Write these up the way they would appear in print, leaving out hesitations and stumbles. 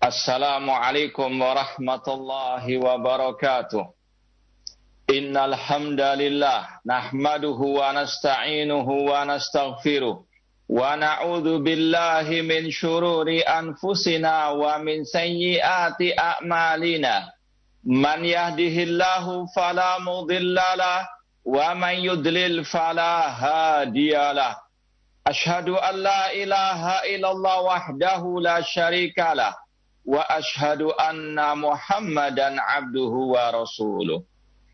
Assalamualaikum warahmatullahi wabarakatuh. Innal hamdalillah nahmaduhu wa nasta'inuhu wa nastaghfiruh wa na'udzu billahi min syururi anfusina wa min sayyiati a'malina. Man yahdihillahu fala mudhillalah wa man yudlil fala hadiyalah. Ashhadu an la ilaha illallah wahdahu la syarikalah wa ashhadu anna Muhammadan abduhu wa rasuluh.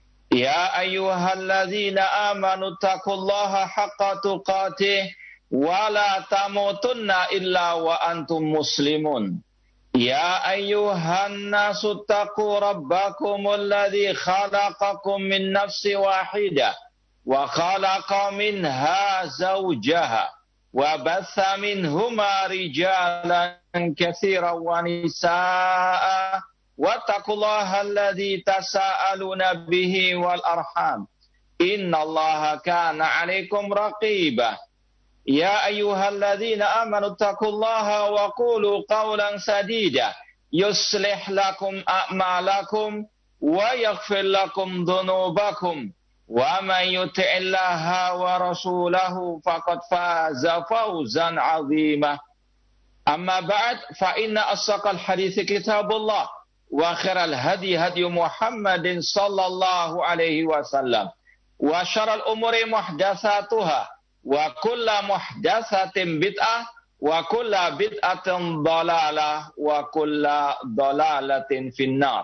Ya ayyuhalladzina amanu taqullaha haqqa tuqatih wa la tamutunna illa wa antum muslimun. Ya ayyuhan nasu taqu rabbakumul ladzi khalaqakum min nafsin wahidah wa khalaqa minha zawjaha وَبَثَّ مِنْهُمَا رِجَالًا كَثِيرًا وَنِسَاءً وَاتَّقُوا اللَّهَ الَّذِي تَسَاءَلُونَ بِهِ وَالْأَرْحَامَ إِنَّ اللَّهَ كَانَ عَلَيْكُمْ رَقِيبًا يَا أَيُّهَا الَّذِينَ آمَنُوا اتَّقُوا اللَّهَ وَقُولُوا قَوْلًا سَدِيدًا يُصْلِحْ لَكُمْ أَعْمَالَكُمْ وَيَغْفِرْ لَكُمْ ذُنُوبَكُمْ وَمَنْ يُطِعِ اللَّهَ وَرَسُولَهُ فَقَدْ فَازَ فَوْزًا عَظِيمًا أما بعد فإن أصدق الحديث كتاب الله وخير الهدي هدي محمد صلى الله عليه وسلم وشر الأمور محدثاتها وكل محدثة بدعة وكل بدعة ضلالة وكل ضلالة في النار.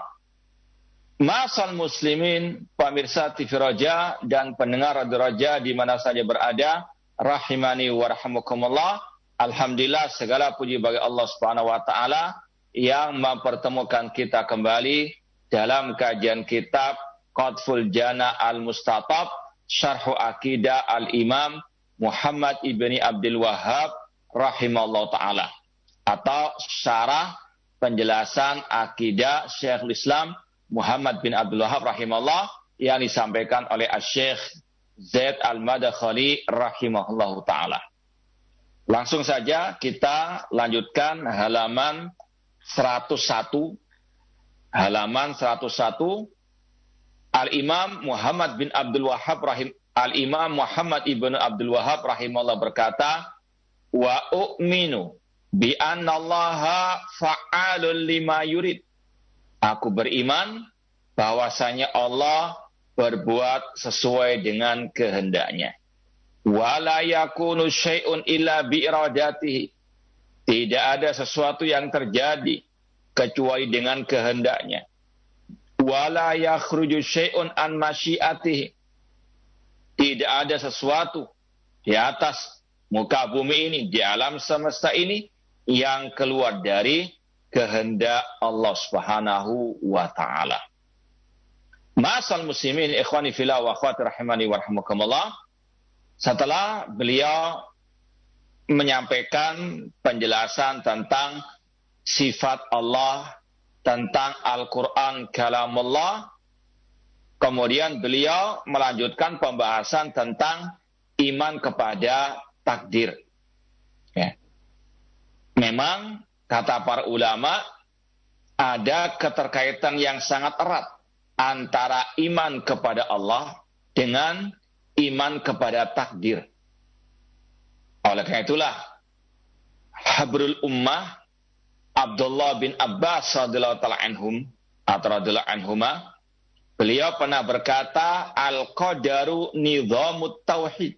Ma'asal muslimin, pemirsa TV Roja dan pendengar Radio Roja di mana saja berada, rahimani wa rahimakumullah. Alhamdulillah, segala puji bagi Allah Subhanahu wa taala yang mempertemukan kita kembali dalam kajian kitab Qadful Jana Al-Mustatab Syarh Aqidah Al-Imam Muhammad ibni Abdul Wahhab rahimallahu taala, atau syarah penjelasan akidah Syekhul Islam Muhammad bin Abdul Wahhab rahimahullah yang disampaikan oleh Syekh Zaid Al-Madkhali rahimahullahu ta'ala. Langsung saja kita lanjutkan halaman 101. Halaman 101. Al-Imam Muhammad bin Abdul Wahhab Al-Imam Muhammad ibn Abdul Wahhab rahimahullah berkata, wa u'minu bi annallaha fa'alun lima yurid. Aku beriman bahwasanya Allah berbuat sesuai dengan kehendaknya. Wala yakunu syai'un illa bi iradatihi. Tidak ada sesuatu yang terjadi kecuali dengan kehendaknya. Wala yakhruju syai'un an masyiatihi. Tidak ada sesuatu di atas muka bumi ini, di alam semesta ini yang keluar dari kehendak Allah Subhanahu wa taala. Ma'asal muslimin ikhwani fillah wa akhwati rahimani wa rahimakumullah. Setelah beliau menyampaikan penjelasan tentang sifat Allah, tentang Al-Qur'an kalamullah, kemudian beliau melanjutkan pembahasan tentang iman kepada takdir. Ya. Memang kata para ulama, ada keterkaitan yang sangat erat antara iman kepada Allah dengan iman kepada takdir. Oleh karena itulah, habrul ummah Abdullah bin Abbas radhiyallahu ta'ala anhum atau radhiyallahu anhuma, beliau pernah berkata, al-qadaru nizamut tauhid.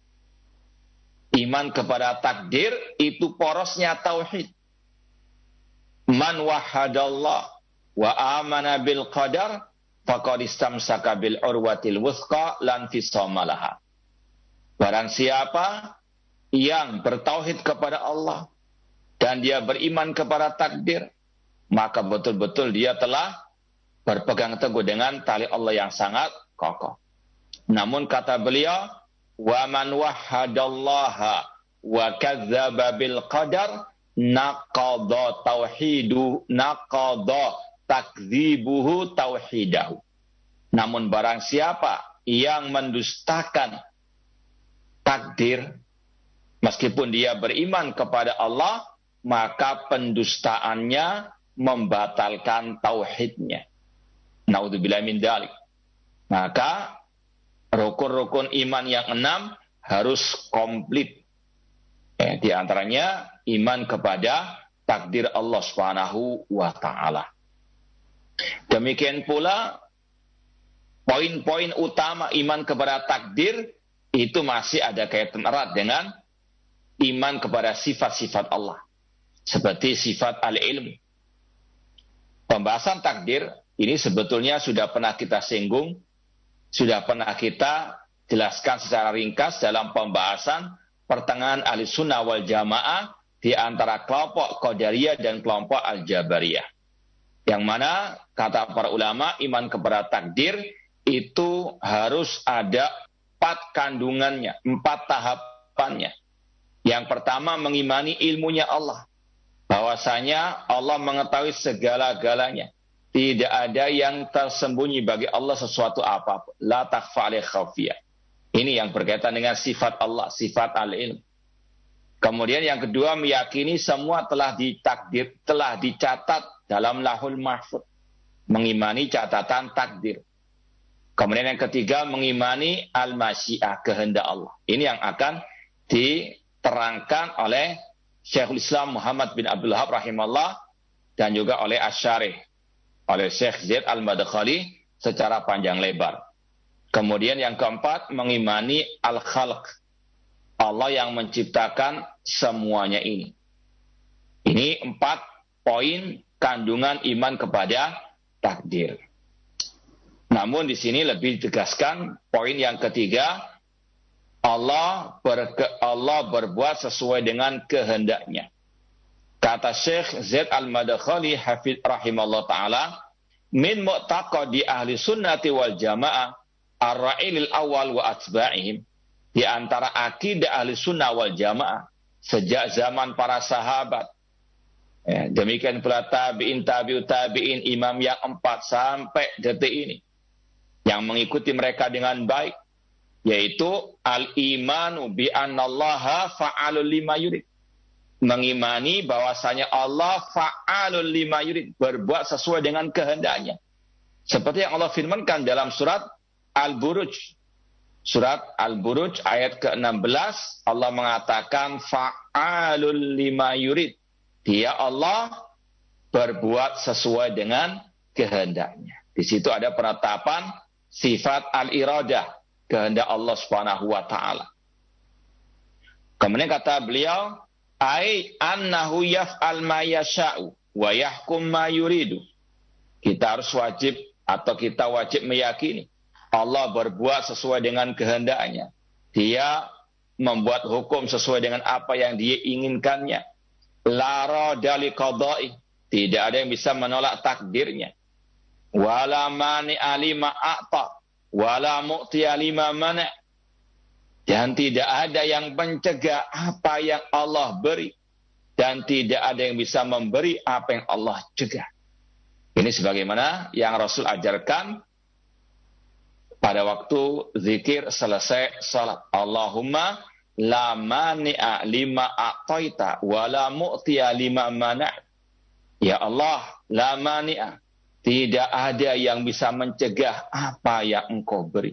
Iman kepada takdir itu porosnya tauhid. Man wahadallah wa amana bil qadar faqad istamsaka bil urwatil wuthqa lan fisama laha. Barang siapa yang bertauhid kepada Allah dan dia beriman kepada takdir, maka betul-betul dia telah berpegang teguh dengan tali Allah yang sangat kokoh. Namun kata beliau, wa man wahadallaha wa kadzdzaba bil qadar naqadha takdzibuhu tauhidahu. Namun barang siapa yang mendustakan takdir, meskipun dia beriman kepada Allah, maka pendustaannya membatalkan tauhidnya. Naudzubillah min dzalik. Maka rukun-rukun iman yang 6 harus komplit. Di antaranya iman kepada takdir Allah Subhanahu wa taala. Demikian pula poin-poin utama iman kepada takdir itu masih ada kaitan erat dengan iman kepada sifat-sifat Allah. Seperti sifat al-ilm. Pembahasan takdir ini sebetulnya sudah pernah kita singgung, sudah pernah kita jelaskan secara ringkas dalam pembahasan pertengahan ahli sunnah wal jamaah di antara kelompok Qadariyah dan kelompok Al-Jabariyah. Yang mana kata para ulama iman kepada takdir itu harus ada 4 kandungannya, 4 tahapannya. Yang pertama mengimani ilmunya Allah. Bahwasanya Allah mengetahui segala-galanya. Tidak ada yang tersembunyi bagi Allah sesuatu apapun. La takhfa alaihi khafiyah. Ini yang berkaitan dengan sifat Allah, sifat al-ilm. Kemudian yang kedua meyakini semua telah ditakdir, telah dicatat dalam lahul mahfud. Mengimani catatan takdir. Kemudian yang ketiga mengimani al-masyiah, kehendak Allah. Ini yang akan diterangkan oleh Syekhul Islam Muhammad bin Abdul Wahab rahimahullah dan juga oleh Asy-Syarih, oleh Syekh Zaid Al-Madkhali secara panjang lebar. Kemudian yang keempat mengimani al-khalq, Allah yang menciptakan semuanya ini. Ini 4 poin kandungan iman kepada takdir. Namun di sini lebih ditegaskan poin yang ketiga, Allah berbuat sesuai dengan kehendaknya. Kata Syekh Zaid Al-Madkhali hafidh rahimallahu taala, min mu'taqadi ahli sunnati wal jamaah ar-ra'ilil awal wa atba'ihim. Di antara akidah ahli sunnah wal jamaah sejak zaman para sahabat. Demikian pula tabi'in, tabi'ut tabi'in, imam yang 4 sampai detik ini. Yang mengikuti mereka dengan baik. Yaitu al-imanu bi annallaha fa'alul lima yurid. Mengimani bahwasanya Allah fa'alul lima yurid, berbuat sesuai dengan kehendaknya. Seperti yang Allah firmankan dalam surat Al-Buruj. Surat Al-Buruj ayat ke-16 Allah mengatakan fa'alul lima yurid. Dia Allah berbuat sesuai dengan kehendaknya. Di situ ada penetapan sifat al-iradah, kehendak Allah Subhanahu wa taala. Kemudian kata beliau, ai annahu yaf'al ma yasha'u wa yahkum ma yuridu. Kita harus wajib atau kita wajib meyakini Allah berbuat sesuai dengan kehendaknya. Dia membuat hukum sesuai dengan apa yang dia inginkannya. La radha li qada'i. Tidak ada yang bisa menolak takdirnya. Wala mani'a lima a'ta. Wala mu'tiya lima mana'. Dan tidak ada yang mencegah apa yang Allah beri. Dan tidak ada yang bisa memberi apa yang Allah cegah. Ini sebagaimana yang Rasul ajarkan pada waktu zikir selesai salat. Allahumma la mani'a lima a'taita wa la mu'tiya lima mana'. Ya Allah, la mani'a. Tidak ada yang bisa mencegah apa yang Engkau beri.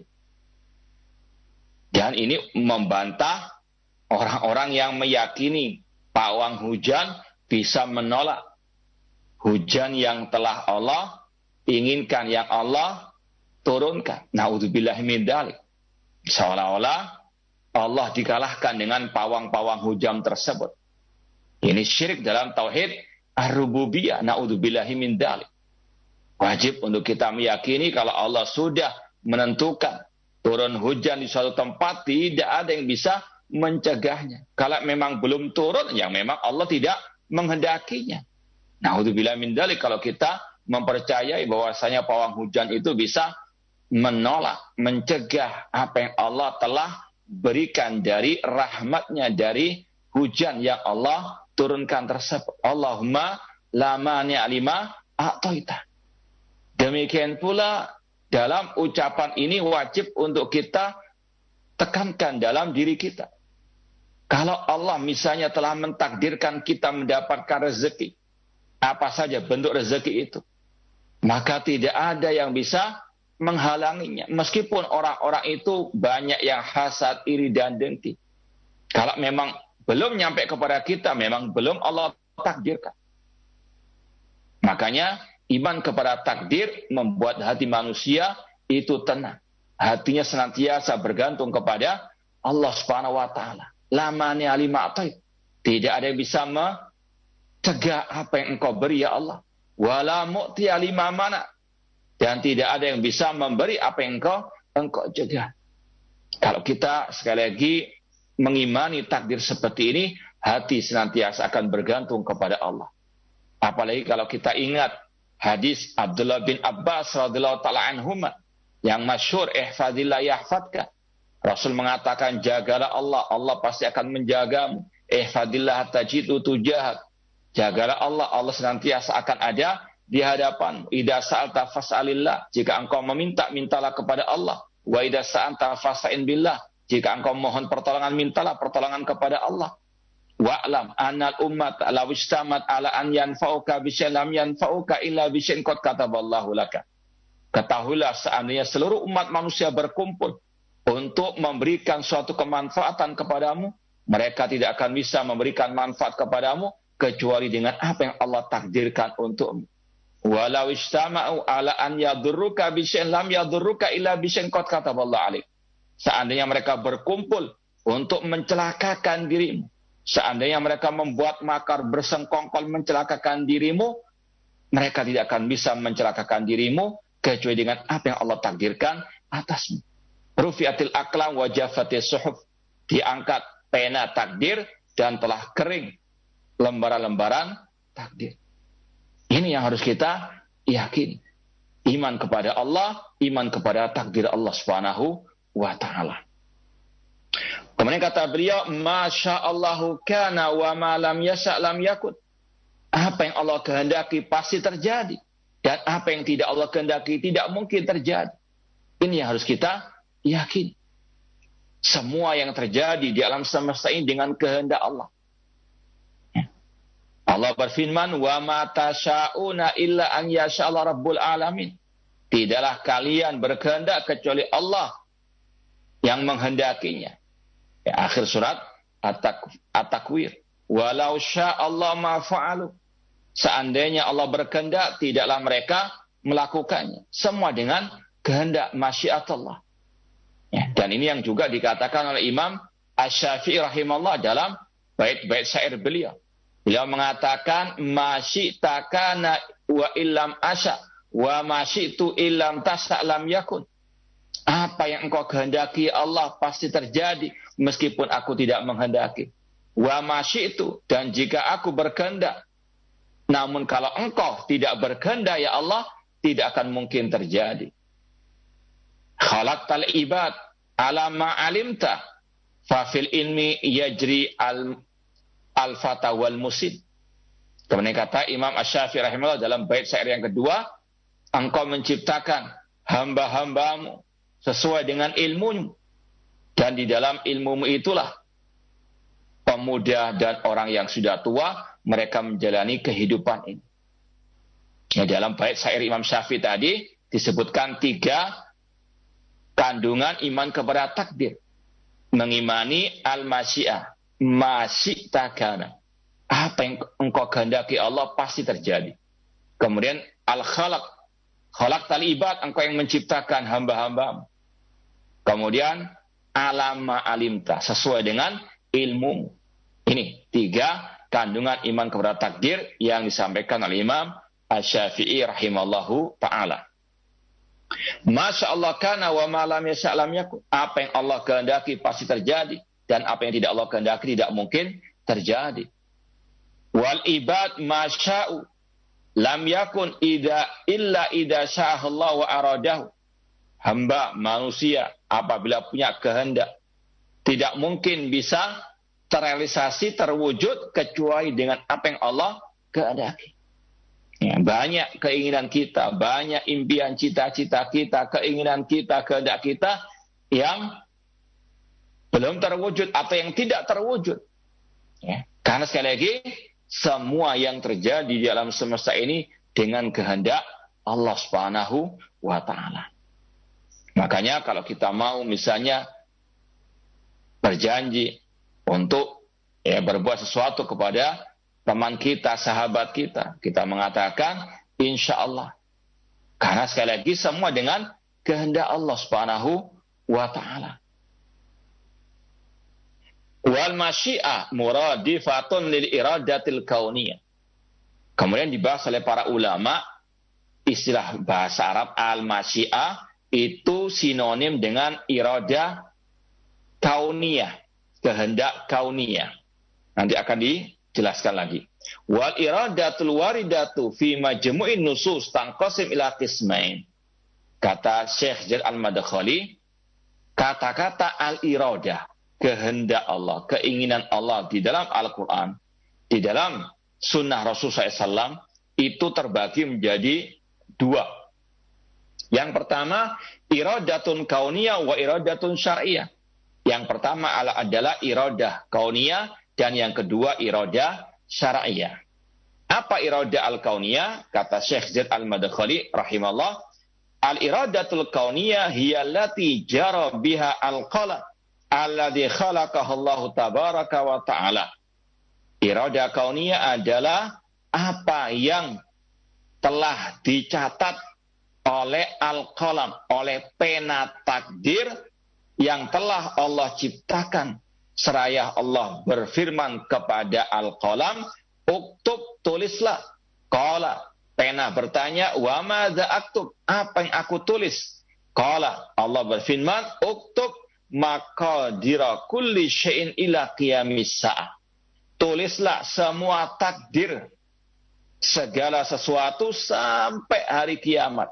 Dan ini membantah orang-orang yang meyakini pawang hujan bisa menolak hujan yang telah Allah inginkan, yang Allah turunkan. Na'udzubillahi min dzalik. Seolah-olah Allah dikalahkan dengan pawang-pawang hujan tersebut. Ini syirik dalam tauhid ar-rububiyah. Na'udzubillahi min dzalik. Wajib untuk kita meyakini kalau Allah sudah menentukan turun hujan di suatu tempat, tidak ada yang bisa mencegahnya. Kalau memang belum turun, yang memang Allah tidak menghendakinya. Na'udzubillah min dzalik, kalau kita mempercayai bahwasanya pawang hujan itu bisa menolak, mencegah apa yang Allah telah berikan dari rahmatnya, dari hujan yang Allah turunkan tersebut. Allahumma la mani'a lima a'taita. Demikian pula dalam ucapan ini wajib untuk kita tekankan dalam diri kita. Kalau Allah misalnya telah mentakdirkan kita mendapatkan rezeki, apa saja bentuk rezeki itu, maka tidak ada yang bisa menghalanginya. Meskipun orang-orang itu banyak yang hasad, iri, dan dengki. Kalau memang belum nyampe kepada kita, memang belum Allah takdirkan. Makanya iman kepada takdir membuat hati manusia itu tenang. Hatinya senantiasa bergantung kepada Allah Subhanahu wa taala. La mani'a lima a'tait. Tidak ada yang bisa mencegah apa yang Engkau beri ya Allah. Wala mu'tiya lima mana. Dan tidak ada yang bisa memberi apa yang Engkau cegah. Kalau kita sekali lagi mengimani takdir seperti ini, hati senantiasa akan bergantung kepada Allah. Apalagi kalau kita ingat hadis Abdullah bin Abbas radhiyallahu taala anhuma yang masyhur, ihfazillah yahfadka. Rasul mengatakan, jagalah Allah, Allah pasti akan menjagamu. Ihfazillah tajidu tujahak. Jagalah Allah, Allah senantiasa akan ada di hadapanmu. Idza sa'alta fas'alillah. Jika engkau meminta, mintalah kepada Allah. Wa idza sa'anta fas'in billah. Jika engkau mohon pertolongan, mintalah pertolongan kepada Allah. Wa'lam anal ummat law istamat ala an yanfa'uka bisyai'in lam yanfa'uka illa bisyai'in qad kataballahu laka. Ketahuilah seandainya seluruh umat manusia berkumpul untuk memberikan suatu kemanfaatan kepadamu, mereka tidak akan bisa memberikan manfaat kepadamu kecuali dengan apa yang Allah takdirkan untukmu. Walau istama'u ala an yadurruka bisyai'in lam yadurruka illa bisyai'in qad kataballahu alaik. Seandainya mereka berkumpul untuk mencelakakan dirimu, seandainya mereka membuat makar bersengkongkol mencelakakan dirimu, mereka tidak akan bisa mencelakakan dirimu kecuali dengan apa yang Allah takdirkan atasmu. Rufi'atil aqlam wa jaffatis suhuf. Diangkat pena takdir dan telah kering lembaran-lembaran takdir. Ini yang harus kita yakini. Iman kepada Allah, iman kepada takdir Allah Subhanahu wa ta'ala. Kemudian kata beliau, masya'allahu kana wa ma lam yasha' lam yakun. Apa yang Allah kehendaki pasti terjadi. Dan apa yang tidak Allah kehendaki tidak mungkin terjadi. Ini yang harus kita yakin. Semua yang terjadi di alam semesta ini dengan kehendak Allah. Allah berfirman, wa ma tasha'una illa an yasha'allahu rabbul alamin. Tidaklah kalian berkehendak kecuali Allah yang menghendakinya. Ya, akhir surat At-Takwir. Walau sya'allahu ma fa'alu. Seandainya Allah berkehendak, tidaklah mereka melakukannya. Semua dengan kehendak masyiat Allah. Ya, dan ini yang juga dikatakan oleh Imam Asy-Syafi'i rahimahullah dalam bait-bait syair beliau. Beliau mengatakan, masyi'ta kana wa illam asya wa masyi'tu illam tas'a lam yakun. Apa yang engkau kehendaki Allah pasti terjadi meskipun aku tidak menghendaki. Wa masyi'tu, dan jika aku berkehendak, namun kalau engkau tidak berkehendak ya Allah, tidak akan mungkin terjadi. Khalaqtal ibad ala ma alimta fa fil ilmi yajri al-fata wal musid. Kemudian kata Imam Asy-Syafi'i rahimahullah dalam bait syair yang kedua, engkau menciptakan hamba-hambamu sesuai dengan ilmumu, dan di dalam ilmumu itulah pemuda dan orang yang sudah tua mereka menjalani kehidupan ini. Ya, dalam bait syair Imam Syafi'i tadi disebutkan 3 kandungan iman kepada takdir. Mengimani al-masyi'ah, masyi'ta kana. Apa yang engkau kehendaki Allah pasti terjadi. Kemudian al-khalaq, khalaqtal ibad, engkau yang menciptakan hamba-hambamu. Kemudian alama alimta, sesuai dengan ilmu. Ini 3 kandungan iman kepada takdir yang disampaikan oleh Imam Asy-Syafi'i rahimallahu ta'ala. Masya Allah kana wa ma lam yasha' lam yakun. Apa yang Allah kehendaki pasti terjadi, dan apa yang tidak Allah kehendaki tidak mungkin terjadi. Wal ibad masya'u lam yakun illa idza sya'allahu wa aradahu. Hamba manusia apabila punya kehendak tidak mungkin bisa terrealisasi, terwujud kecuali dengan apa yang Allah kehendaki. Ya, banyak keinginan kita, banyak impian cita-cita kita, keinginan kita, kehendak kita yang belum terwujud atau yang tidak terwujud. Ya, karena sekali lagi semua yang terjadi di alam semesta ini dengan kehendak Allah Subhanahu wa taala. Makanya kalau kita mau misalnya berjanji untuk berbuat sesuatu kepada teman kita, sahabat kita, kita mengatakan insya Allah. Karena sekali lagi semua dengan kehendak Allah Subhanahu wa taala. Wal masyiah muradifatun lil iradatil kauniyah. Kemudian dibahas oleh para ulama, istilah bahasa Arab al-masyiah itu sinonim dengan iradah kauniyah, kehendak kauniyah. Nanti akan dijelaskan lagi. Wal iradatul waridatu fi majmu'in nusus tanqasim ila qismain. Kata Syekh Jalal Al-Madkhali, kata-kata al-iradah, kehendak Allah, keinginan Allah di dalam Al-Quran, di dalam sunnah Rasulullah SAW, itu terbagi menjadi dua. Yang pertama, iradatun kauniyah wa iradatun syar'iyah. Yang pertama adalah iradah kauniyah, dan yang kedua iradah syar'iyah. Apa iradah al-kauniyah? Kata Syekh Zaid al-Madkhali rahimahullah, al-iradatul kauniyah hiya allati jara biha al-qalam alladhi khalaqahallahu tabaraka wa ta'ala. Iradah kauniyah adalah apa yang telah dicatat oleh al-qalam, oleh pena takdir yang telah Allah ciptakan. Seraya Allah berfirman kepada al-qalam, uktub, tulislah. Qala, pena bertanya, wa madza aktub, apa yang aku tulis? Qala, Allah berfirman, uktub maqadira kulli syai'in ila qiyamis sa'ah. Tulislah semua takdir segala sesuatu sampai hari kiamat.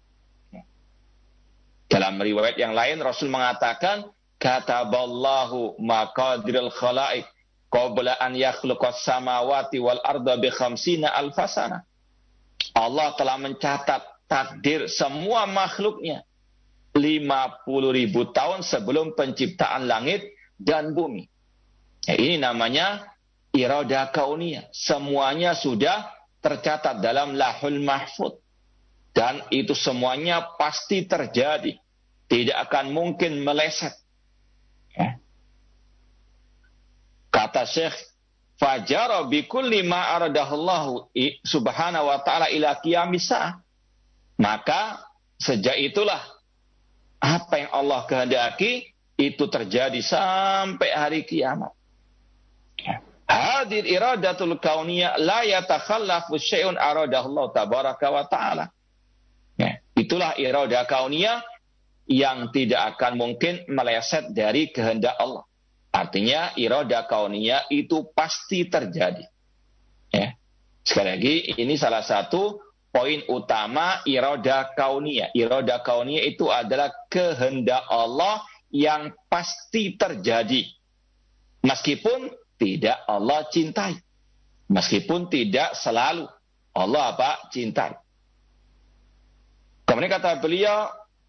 Dalam riwayat yang lain Rasul mengatakan, kataballahu maqadirul khalaiq qabla an yakhluqas samawati wal arda bi khamsina alfasana. Allah telah mencatat takdir semua makhluknya 50.000 tahun sebelum penciptaan langit dan bumi. Ini namanya iradah kauniyah. Semuanya sudah tercatat dalam lahul mahfud. Dan itu semuanya pasti terjadi. Tidak akan mungkin meleset. Kata Syekh, fajara bikulli ma aradahullahu subhanahu wa ta'ala ila qiyamis sa'ah. Maka sejak itulah apa yang Allah kehendaki itu terjadi sampai hari kiamat. Hadir iradatul kauniyah la yatakhallafu syai'un aradahullahu tabaraka wa ta'ala. Itulah iradah kauniyah yang tidak akan mungkin meleset dari kehendak Allah. Artinya iradah kauniyah itu pasti terjadi. Sekali lagi, ini salah satu poin utama iradah kauniyah. Iradah kauniyah itu adalah kehendak Allah yang pasti terjadi. Meskipun tidak Allah cintai. Meskipun tidak selalu Allah cintai. Kemudian kata beliau,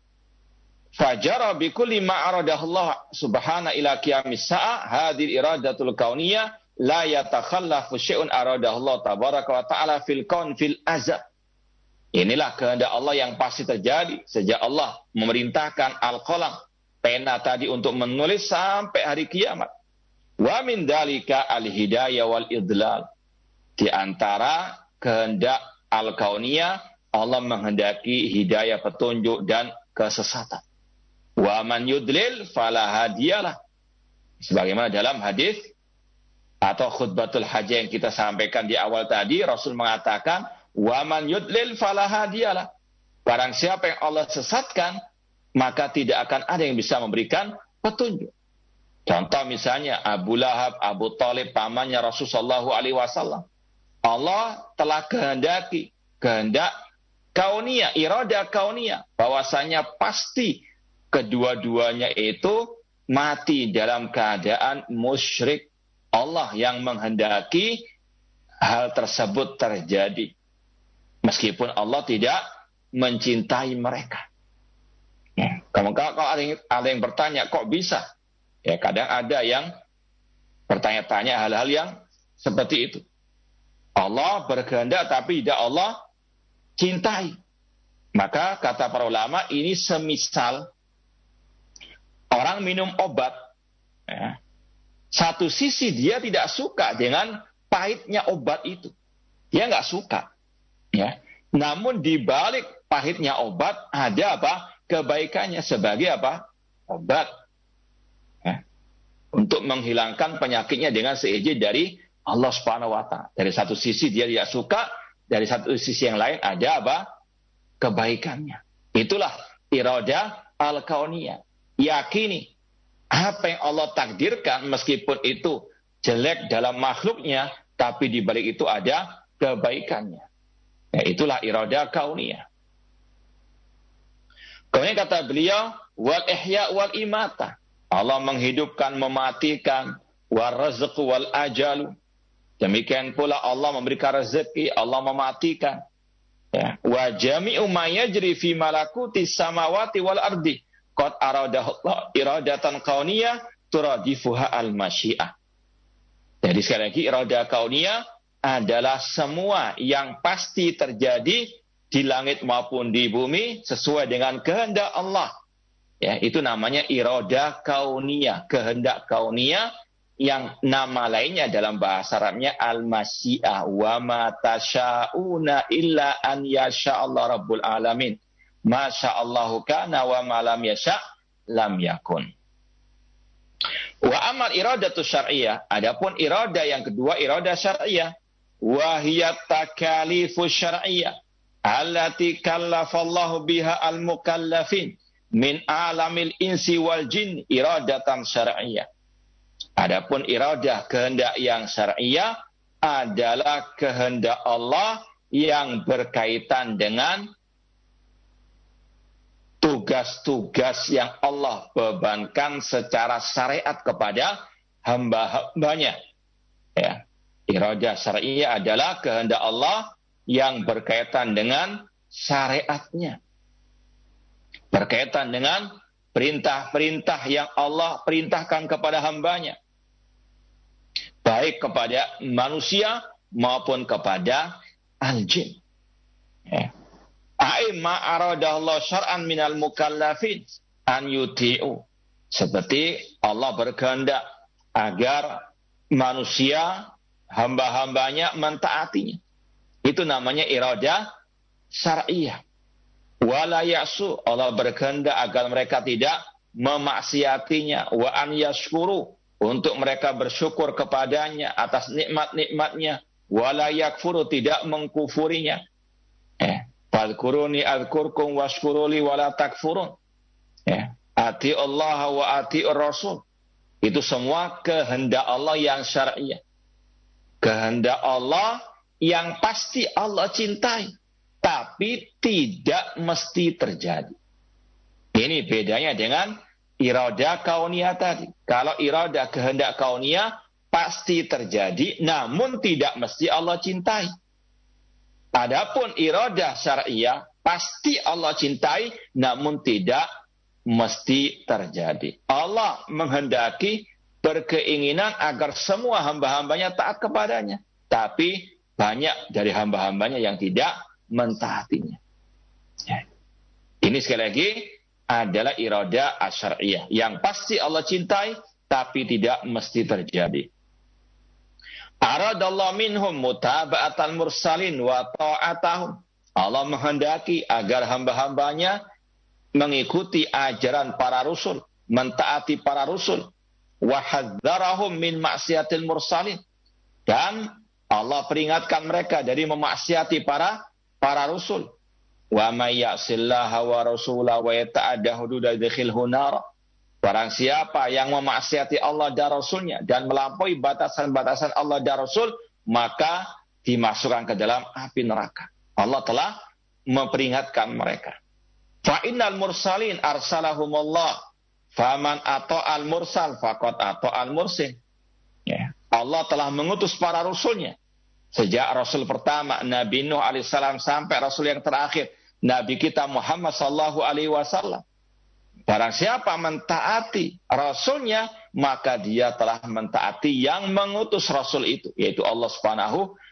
fajara bikulli ma aradahullah subhana ila qiyamis sa'ah hadir iradatul kauniyah la yatakhallafu syai'un aradahullah tabaraka wa ta'ala fil kaun fil azab. Inilah kehendak Allah yang pasti terjadi sejak Allah memerintahkan al-qalam, pena tadi untuk menulis sampai hari kiamat. Wa min dalika al-hidayah wal idlal. Di antara kehendak al-kauniyah, Allah menghendaki hidayah, petunjuk dan kesesatan. Wa man yudlil fala hadiyalah. Sebagaimana dalam hadis atau khutbatul haji yang kita sampaikan di awal tadi, Rasul mengatakan, wa man yudlil fala hadiyalah. Barang siapa yang Allah sesatkan, maka tidak akan ada yang bisa memberikan petunjuk. Contoh misalnya Abu Lahab, Abu Talib, pamannya Rasulullah SAW. Allah telah kehendaki, kehendak kauniyah, iradah kauniyah, bahwasanya pasti kedua-duanya itu mati dalam keadaan musyrik. Allah yang menghendaki hal tersebut terjadi. Meskipun Allah tidak mencintai mereka. Kalau ada yang bertanya, kok bisa? Ya, kadang ada yang bertanya-tanya hal-hal yang seperti itu. Allah berkehendak tapi tidak Allah cintai. Maka kata para ulama, ini semisal orang minum obat. Ya. Satu sisi dia tidak suka dengan pahitnya obat itu. Dia nggak suka. Ya. Namun di balik pahitnya obat ada apa? Kebaikannya sebagai apa? Obat. Ya. Untuk menghilangkan penyakitnya dengan seizin dari Allah Subhanahu wa Ta'ala. Dari satu sisi dia tidak suka, dari satu sisi yang lain ada apa? Kebaikannya. Itulah iradah al-kauniyah. Yakini apa yang Allah takdirkan meskipun itu jelek dalam makhluknya, tapi di balik itu ada kebaikannya. Ya, itulah iradah kauniyah. Kemudian kata beliau, wal ihya wal imata. Allah menghidupkan, mematikan, wal rizq wal ajalu. Demikian pula Allah memberikan rezeki, Allah mematikan. Ya, wa jami'u ma yajri fi malakuti samawati wal ardi qad aradahu Allah iradatan kauniyah turadifuha al-masyiah. Jadi sekali lagi iradah kauniyah adalah semua yang pasti terjadi di langit maupun di bumi sesuai dengan kehendak Allah. Ya, itu namanya iradah kauniyah, kehendak kauniyah, yang nama lainnya dalam bahasa Arabnya al-masyiah. Wa ma tasyauna illa an yasha Allah rabbul alamin. Masya Allahu kana wa ma lam yasha lam yakun. Wa amal iradatu syar'iyah. Adapun iradah yang kedua, iradah syar'iyah. Wa hiya takalifu syar'iyah allati kallafallahu biha al-mukallafin min alamil insi wal jin iradatan syar'iyah. Adapun iradah kehendak yang syar'iyah adalah kehendak Allah yang berkaitan dengan tugas-tugas yang Allah bebankan secara syariat kepada hamba-hambanya. Ya. Iradah syar'iyah adalah kehendak Allah yang berkaitan dengan syariatnya. Berkaitan dengan perintah-perintah yang Allah perintahkan kepada hambanya. Baik kepada manusia maupun kepada al-jin. Ya. A'imma aradallahu syar'an minal mukallafin an yuti'u. Seperti Allah berkehendak agar manusia, hamba-hambanya mentaatinya. Itu namanya iradah syar'iyah. Wala ya'su, Allah berkehendak agar mereka tidak memaksiatinya. Wa an yashkuru, untuk mereka bersyukur kepadanya atas nikmat-nikmatnya. Wala yakfuru, tidak mengkufurinya. Fadkuruni adkurkum washkuruli wala takfurun. Ati Allah wa ati Rasul. Itu semua kehendak Allah yang syar'iyah. Kehendak Allah yang pasti Allah cintai, tapi tidak mesti terjadi. Ini bedanya dengan iradah kauniyah tadi. Kalau iradah kehendak kauniyah pasti terjadi, namun tidak mesti Allah cintai. Adapun iradah syar'iyah pasti Allah cintai, namun tidak mesti terjadi. Allah menghendaki, berkeinginan agar semua hamba-hambanya taat kepadanya, tapi banyak dari hamba-hambanya yang tidak mentaatinya. Ya. Ini sekali lagi adalah iradah asyariyah yang pasti Allah cintai, tapi tidak mesti terjadi. Aradallahu minhum mutaba'atal mursalin wa ta'atahum. Allah menghendaki agar hamba-hambanya mengikuti ajaran para rasul, mentaati para rasul. Wa hadzarahum min maksiatil mursalin. Dan Allah peringatkan mereka dari memaksiati para rasul. Wa may ya'sillaha wa rasulahu wa yata'adda hududa yadkhilhu nar. Barang siapa yang memaksiati Allah dan Rasulnya dan melampaui batasan-batasan Allah dan Rasul, maka dimasukkan ke dalam api neraka. Allah telah memperingatkan mereka. Fa innal mursalin arsalahumullah faman ata'al mursal faqad ata'al mursil. Ya. Allah telah mengutus para rasulnya. Sejak Rasul pertama Nabi Nuh alaihissalam sampai Rasul yang terakhir Nabi kita Muhammad sallallahu alaihi wasallam. Barang siapa mentaati Rasulnya, maka dia telah mentaati yang mengutus Rasul itu, yaitu Allah Subhanahu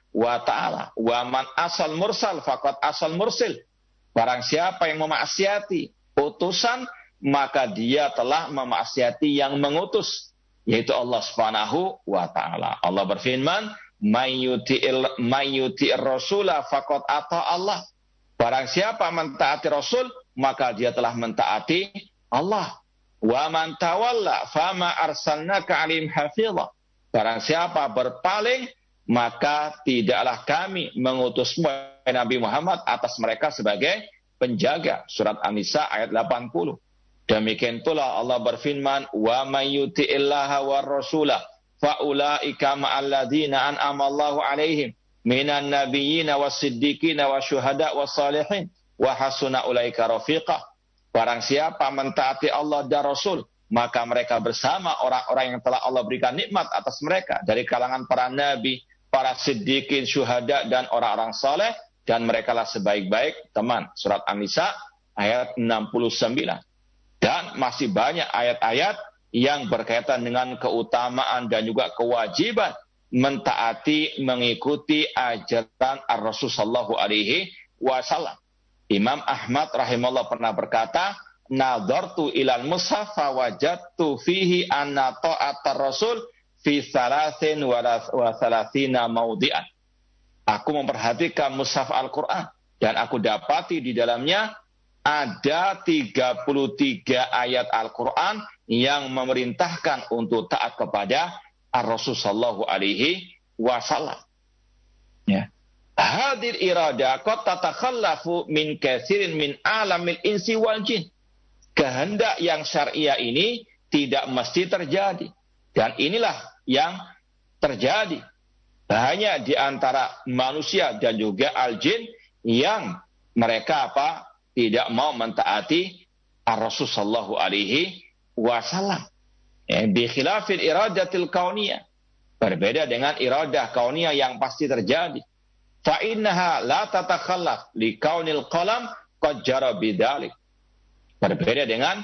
wa ta'ala. Wa man asal mursal faqad asal mursil. Barang siapa yang memaksiati utusan, maka dia telah memaksiati yang mengutus, yaitu Allah Subhanahu wa ta'ala. Allah berfirman, may yuti'ir rasula faqad ata Allah. Barang siapa mentaati Rasul, maka dia telah mentaati Allah. Wa man tawalla fama arsalnaka alim hafizah. Barang siapa berpaling, maka tidaklah kami mengutusmu Nabi Muhammad atas mereka sebagai penjaga. Surat An-Nisa ayat 80. Demikian pula Allah berfirman, wa may yuti'illaha war rasulah fa ulaika ma'al ladzina an'ama Allahu 'alaihim minan nabiyyina was-siddiqina wasyuhada was-salihin wa hasuna ulaika rafiqa. Barang siapa mentaati Allah dan Rasul, maka mereka bersama orang-orang yang telah Allah berikan nikmat atas mereka dari kalangan para nabi, para siddiqin, syuhada dan orang-orang saleh, dan merekalah sebaik-baik teman. Surat An-Nisa ayat 69. Dan masih banyak ayat-ayat yang berkaitan dengan keutamaan dan juga kewajiban mentaati, mengikuti ajaran Ar-Rasul sallallahu alaihi wasallam. Imam Ahmad rahimahullah pernah berkata, nadartu ilal mushaf fawajadtu fihi anna ta'atar rasul fi 33 mawdi'an. Aku memperhatikan mushaf Al-Quran dan aku dapati di dalamnya ada 33 ayat Al-Quran yang memerintahkan untuk taat kepada Ar-Rasul sallallahu alaihi wasallam. Ya. Hadir irada qad tatakhallafu min katsirin min alamil insi wal jin. Kehendak yang syariah ini tidak mesti terjadi, dan inilah yang terjadi. Banyak di antara manusia dan juga al-jin yang mereka tidak mau mentaati Ar-Rasul sallallahu alaihi wasallam. Bi khilafil iradatil kauniyah. Berbeda dengan iradah kauniyah yang pasti terjadi. Fa innaha la tatakhallaf li kaunil qalam qad jara bidzalik. Berbeda dengan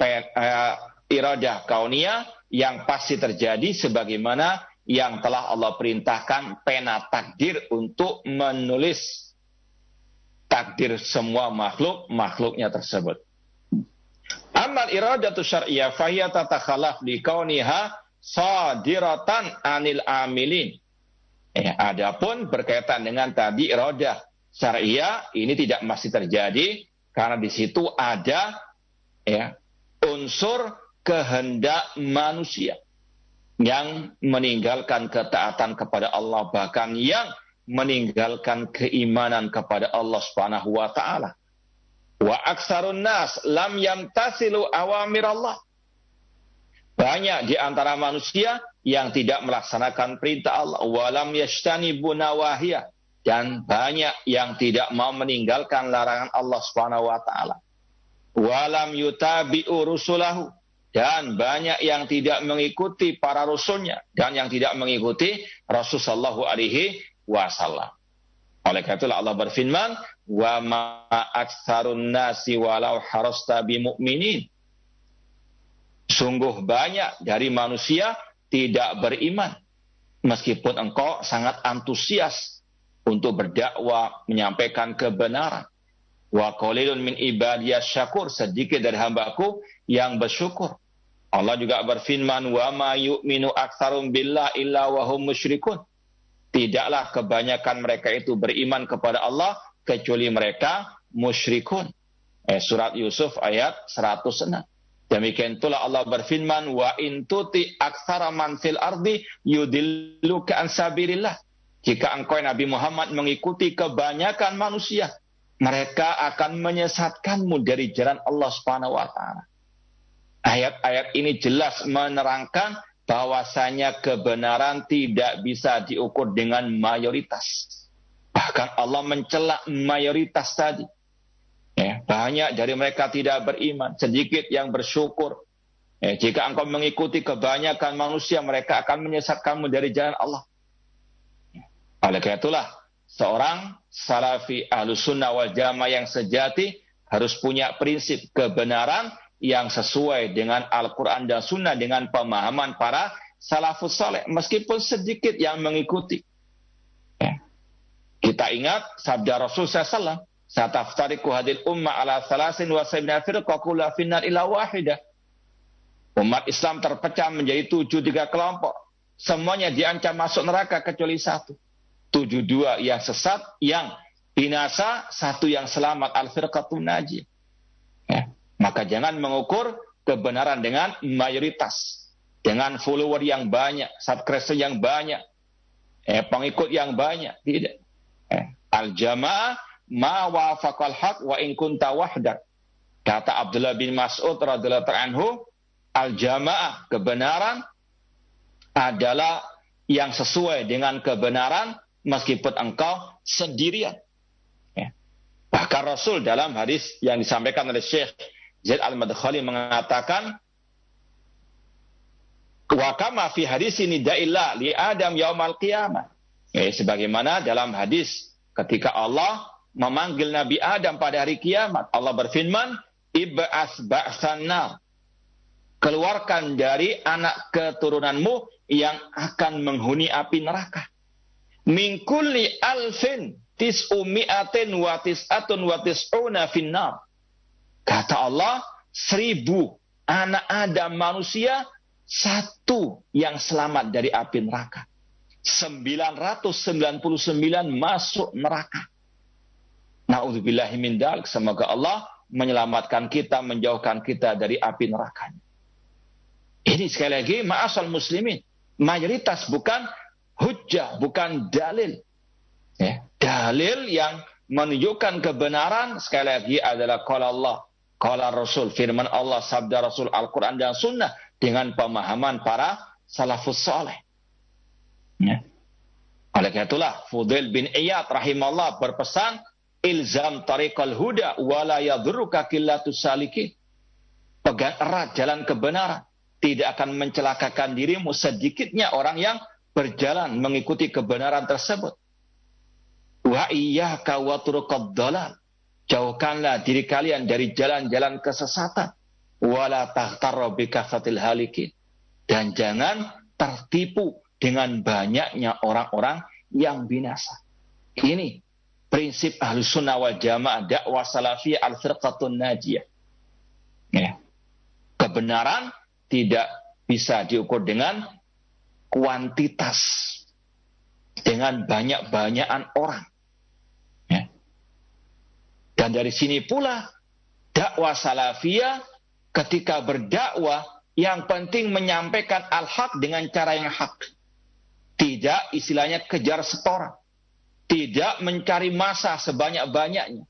iradah kauniyah yang pasti terjadi sebagaimana yang telah Allah perintahkan pena takdir untuk menulis takdir semua makhluknya tersebut. Amal iradatu syar'iyyah fa hiya tatakhallaf li kauniha sadiratan anil amilin. Adapun berkaitan dengan tadi iradah syariah ini tidak masih terjadi karena di situ ada unsur kehendak manusia yang meninggalkan ketaatan kepada Allah, bahkan yang meninggalkan keimanan kepada Allah Subhanahu wa taala. Wa aksarun nas lam yamtasilu awamir Allah. Banyak di antara manusia yang tidak melaksanakan perintah Allah. Walam yashtanibu nawahiyah. Dan banyak yang tidak mau meninggalkan larangan Allah Subhanahu wa taala. Walam yutabi'u rusulahu. Dan banyak yang tidak mengikuti para rasulnya dan yang tidak mengikuti Rasul sallallahu alaihi wasallam. Oleh karena itulah Allah berfirman, wa ma aktsarun nasi walau harasta bimu'minin. Sungguh banyak dari manusia tidak beriman meskipun engkau sangat antusias untuk berdakwah, menyampaikan kebenaran. Wa qalilun min ibadiyas syakur, sedikit dari hambaku yang bersyukur. Allah juga berfirman, wa ma yu'minu aktsarum billah illa wa hum musyrikun. Tidaklah kebanyakan mereka itu beriman kepada Allah kecuali mereka musyrikun. Surat Yusuf ayat 106. Demikian itulah Allah berfirman, wa in tuti aktsara man fil ardi yudilluka an sabilillah. Jika engkau Nabi Muhammad mengikuti kebanyakan manusia, mereka akan menyesatkanmu dari jalan Allah Subhanahu wa taala. Ayat-ayat ini jelas menerangkan bahwasanya kebenaran tidak bisa diukur dengan mayoritas. Bahkan Allah mencela mayoritas tadi. Banyak dari mereka tidak beriman, sedikit yang bersyukur. Jika engkau mengikuti kebanyakan manusia, mereka akan menyesatkanmu dari jalan Allah. Oleh karena itulah, seorang salafi ahlus sunnah wal jamaah yang sejati harus punya prinsip kebenaran yang sesuai dengan Al-Quran dan Sunnah, dengan pemahaman para salafus saleh, meskipun sedikit yang mengikuti. Kita ingat sabda Rasul SAW, "Sataftariqu hadhil ummah ala 73 firqah kullu finnar illa wahidah." Umat Islam terpecah menjadi 73 kelompok. Semuanya diancam masuk neraka kecuali satu. 72 yang sesat, yang binasa, satu yang selamat, al-firqatun najiyah. Ya. Maka jangan mengukur kebenaran dengan mayoritas, dengan follower yang banyak, subscriber yang banyak, pengikut yang banyak. Tidak. Al-jamaah ma wafaqal haq wa in kunta wahdak. Kata Abdullah bin Mas'ud radhiyallahu anhu, al-jamaah, kebenaran adalah yang sesuai dengan kebenaran meskipun engkau sendirian. Bahkan Rasul dalam hadis yang disampaikan oleh Syekh Zaid Al-Madkhali mengatakan, wa kama fi hadis nida'illah li Adam yaumal qiyamah. Sebagaimana dalam hadis ketika Allah memanggil Nabi Adam pada hari kiamat, Allah berfirman, ib'ats ba'san nar. Keluarkan dari anak keturunanmu yang akan menghuni api neraka. Min kulli alfin tis'umi'atin wa tis'atun wa tis'una finnar. Kata Allah, 1000 anak Adam manusia, satu yang selamat dari api neraka. 999 masuk neraka. Na'udzubillahi min dzalik. Semoga Allah menyelamatkan kita, menjauhkan kita dari api neraka. Ini sekali lagi ma'asal muslimin. Mayoritas bukan hujjah, bukan dalil. Dalil yang menunjukkan kebenaran sekali lagi adalah qala Allah, qala Rasul, firman Allah, sabda Rasul, Al-Quran dan Sunnah dengan pemahaman para salafus saleh. Oleh karena itulah Fudail bin Iyad rahimahullah berpesan, ilzam tariqal huda wala yadhurruka qillatus salikin. Pegang erat jalan kebenaran, tidak akan mencelakakan dirimu sedikitnya orang yang berjalan mengikuti kebenaran tersebut. Wa iyyaka wa turuqad dhalal. Jauhkanlah diri kalian dari jalan-jalan kesesatan. Wala taghtarra bi kafatil halikin. Dan jangan tertipu dengan banyaknya orang-orang yang binasa. Ini prinsip Ahlus Sunnah wal Jamaah, dakwah salafiyah al-firqatun najiyah. Kebenaran tidak bisa diukur dengan kuantitas, dengan banyak-banyakan orang. Dan dari sini pula dakwah salafiyah ketika berdakwah yang penting menyampaikan al-haq dengan cara yang hak. Tidak istilahnya kejar setoran. Tidak mencari massa sebanyak-banyaknya.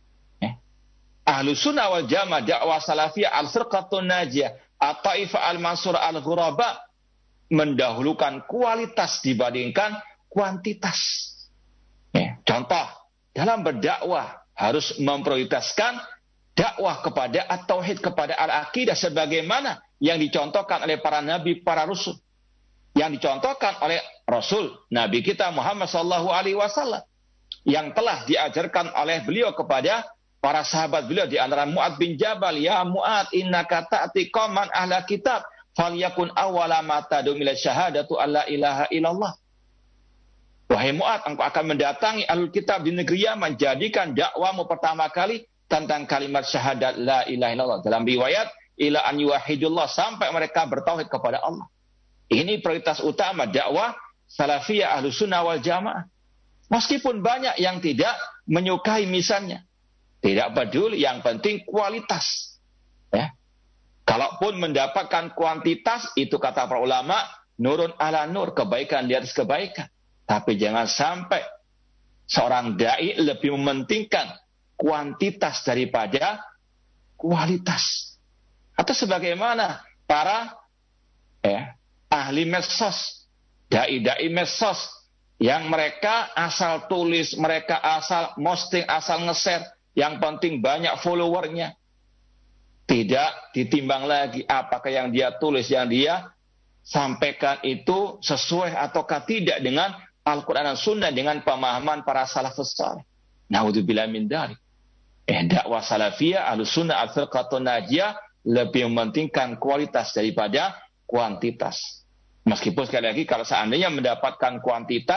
Ahlus Sunnah wal Jamaah dakwah salafiyah al-firqatun najiyah at-taifah al-mansur al-ghuraba mendahulukan kualitas dibandingkan kuantitas. Contoh, dalam berdakwah harus memprioritaskan dakwah kepada at-tauhid, kepada al-aqidah sebagaimana yang dicontohkan oleh para nabi, para rasul. Yang dicontohkan oleh Rasul Nabi kita Muhammad SAW yang telah diajarkan oleh beliau kepada para sahabat beliau, di antara Mu'ad bin Jabal, ya Mu'ad innaka ta'ti qauman ahla kitab falyakun awwala ma tad'u ila syahadatu alla ilaha illallah. Wahai Mu'ad, engkau akan mendatangi ahlul kitab di negeri Yaman, jadikan dakwamu pertama kali tentang kalimat syahadat la ilaha illallah. Dalam riwayat ila an yuwahhidullah, sampai mereka bertauhid kepada Allah. Ini prioritas utama dakwah salafiyah Ahlus Sunnah wal Jamaah. Meskipun banyak yang tidak menyukai misalnya, tidak peduli, yang penting kualitas. Kalaupun mendapatkan kuantitas, itu kata para ulama, nurun ala nur, kebaikan di atas kebaikan. Tapi jangan sampai seorang dai lebih mementingkan kuantitas daripada kualitas. Atau sebagaimana para ahli medsos, dai-dai medsos, yang mereka asal tulis, mereka asal posting, asal nge-share, yang penting banyak followernya. Tidak ditimbang lagi apakah yang dia tulis, yang dia sampaikan itu sesuai ataukah tidak dengan Al-Quran dan Sunnah, dengan pemahaman para salafus saleh. Na'udzubillah min dzalik. Dakwah salafiyah Ahlus Sunnah al-firqatun najiyah lebih mementingkan kualitas daripada kuantitas. Meskipun sekali lagi kalau seandainya mendapatkan kuantitas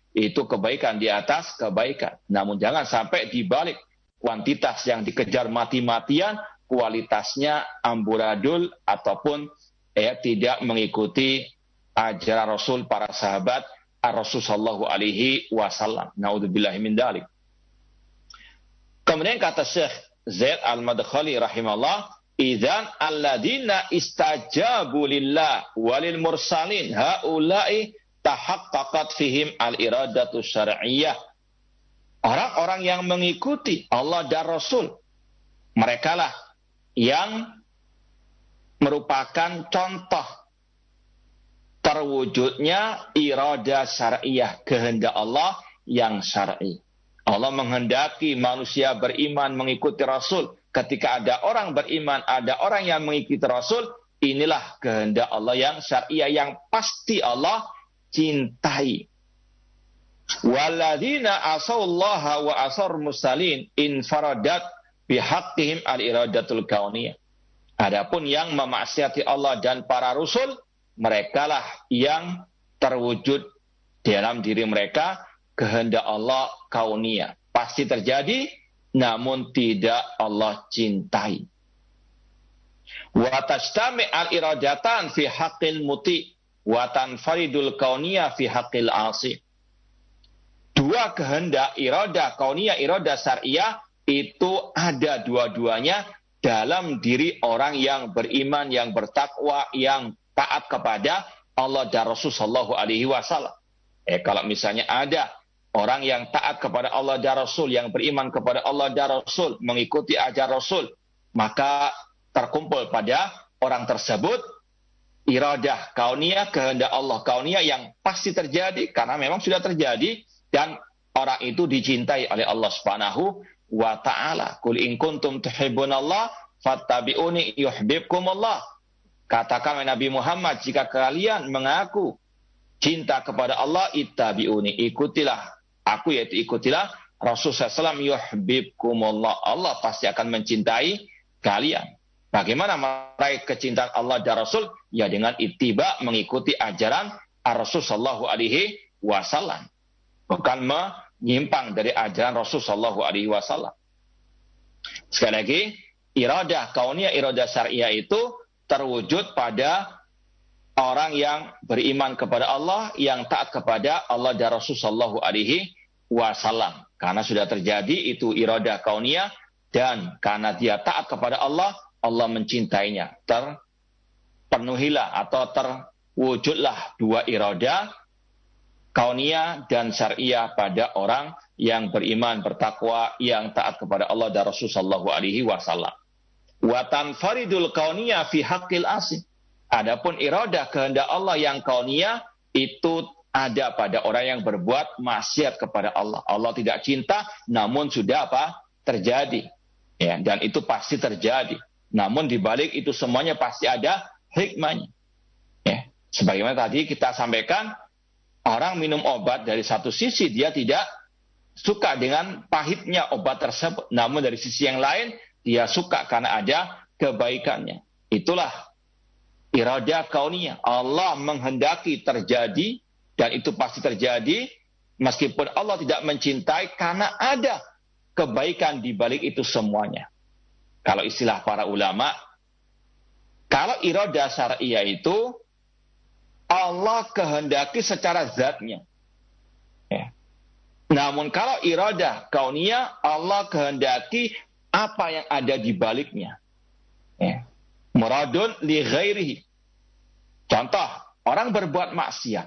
itu kebaikan di atas kebaikan. Namun jangan sampai dibalik kuantitas yang dikejar mati-matian, kualitasnya amburadul ataupun tidak mengikuti ajaran Rasul, para sahabat Rasul sallallahu alaihi wasallam. Naudzubillahi min dzalik. Kemudian kata Syekh Zaid Al-Madkhali rahimahullah, idzan alladzina istajabu lillah walil mursalin haula'i tahaqqaqat fihim al-iradatu syar'iyyah. Orang-orang yang mengikuti Allah dan Rasul, merekalah yang merupakan contoh terwujudnya iradah syar'iyyah, kehendak Allah yang syar'i. Allah menghendaki manusia beriman mengikuti Rasul. Ketika ada orang beriman, ada orang yang mengikuti Rasul, inilah kehendak Allah yang syar'iyyah, yang pasti Allah cintai. Walladzina asallaha wa asar mursalin infaradat bihaqqihim al-iradatul kauniyah. Adapun yang memaksiati Allah dan para rasul, merekalah yang terwujud dalam diri mereka kehendak Allah kauniyah. Pasti terjadi, namun tidak Allah cintai. Wa tajtami al-iradatan fi haqqil muti wa tanfaridul kauniyah fi haqqil asi. Dua kehendak, iradah kauniyah, iradah syariah, itu ada dua-duanya dalam diri orang yang beriman, yang bertakwa, yang taat kepada Allah dan Rasul sallallahu alaihi wasallam. Kalau misalnya ada orang yang taat kepada Allah dan Rasul, yang beriman kepada Allah dan Rasul, mengikuti ajaran Rasul, maka terkumpul pada orang tersebut iradah kauniyah, kehendak Allah kauniyah yang pasti terjadi karena memang sudah terjadi, dan orang itu dicintai oleh Allah Subhanahu wa taala. Qul in kuntum tuhibbunallah fattabi'uni yuhibbukumullah. Katakan Nabi Muhammad, jika kalian mengaku cinta kepada Allah, ittabi'uni, ikutilah aku, yaitu ikutilah Rasulullah SAW, yuhibbukumullah. Allah pasti akan mencintai kalian. Bagaimana meraih kecintaan Allah dan Rasul? Ya dengan ittiba, mengikuti ajaran Rasul sallallahu alaihi wasallam. Bukan menyimpang dari ajaran Rasul sallallahu alaihi wasallam. Sekali lagi, iradah kauniyah, iradah syariah itu terwujud pada orang yang beriman kepada Allah, yang taat kepada Allah dan Rasul sallallahu alaihi wasallam. Karena sudah terjadi itu iradah kauniyah, dan karena dia taat kepada Allah, Allah mencintainya. Terpenuhilah atau terwujudlah dua iradah kauniyah dan syariah pada orang yang beriman, bertakwa, yang taat kepada Allah dan Rasul sallallahu alaihi wasallam. Wa tanfaridul kauniyah fi haqqil asli. Adapun iradah kehendak Allah yang kauniyah itu ada pada orang yang berbuat maksiat kepada Allah. Allah tidak cinta, namun sudah terjadi. Ya, dan itu pasti terjadi. Namun di balik itu semuanya pasti ada hikmahnya. Ya, sebagaimana tadi kita sampaikan, orang minum obat dari satu sisi dia tidak suka dengan pahitnya obat tersebut. Namun dari sisi yang lain dia suka karena ada kebaikannya. Itulah iradah kauniyah. Allah menghendaki terjadi, dan itu pasti terjadi meskipun Allah tidak mencintai, karena ada kebaikan di balik itu semuanya. Kalau istilah para ulama, kalau iradah syariah itu Allah kehendaki secara zatnya. Ya. Namun kalau iradah kauniyah, Allah kehendaki apa yang ada di baliknya. Ya. Muradun li ghairihi. Contoh, orang berbuat maksiat.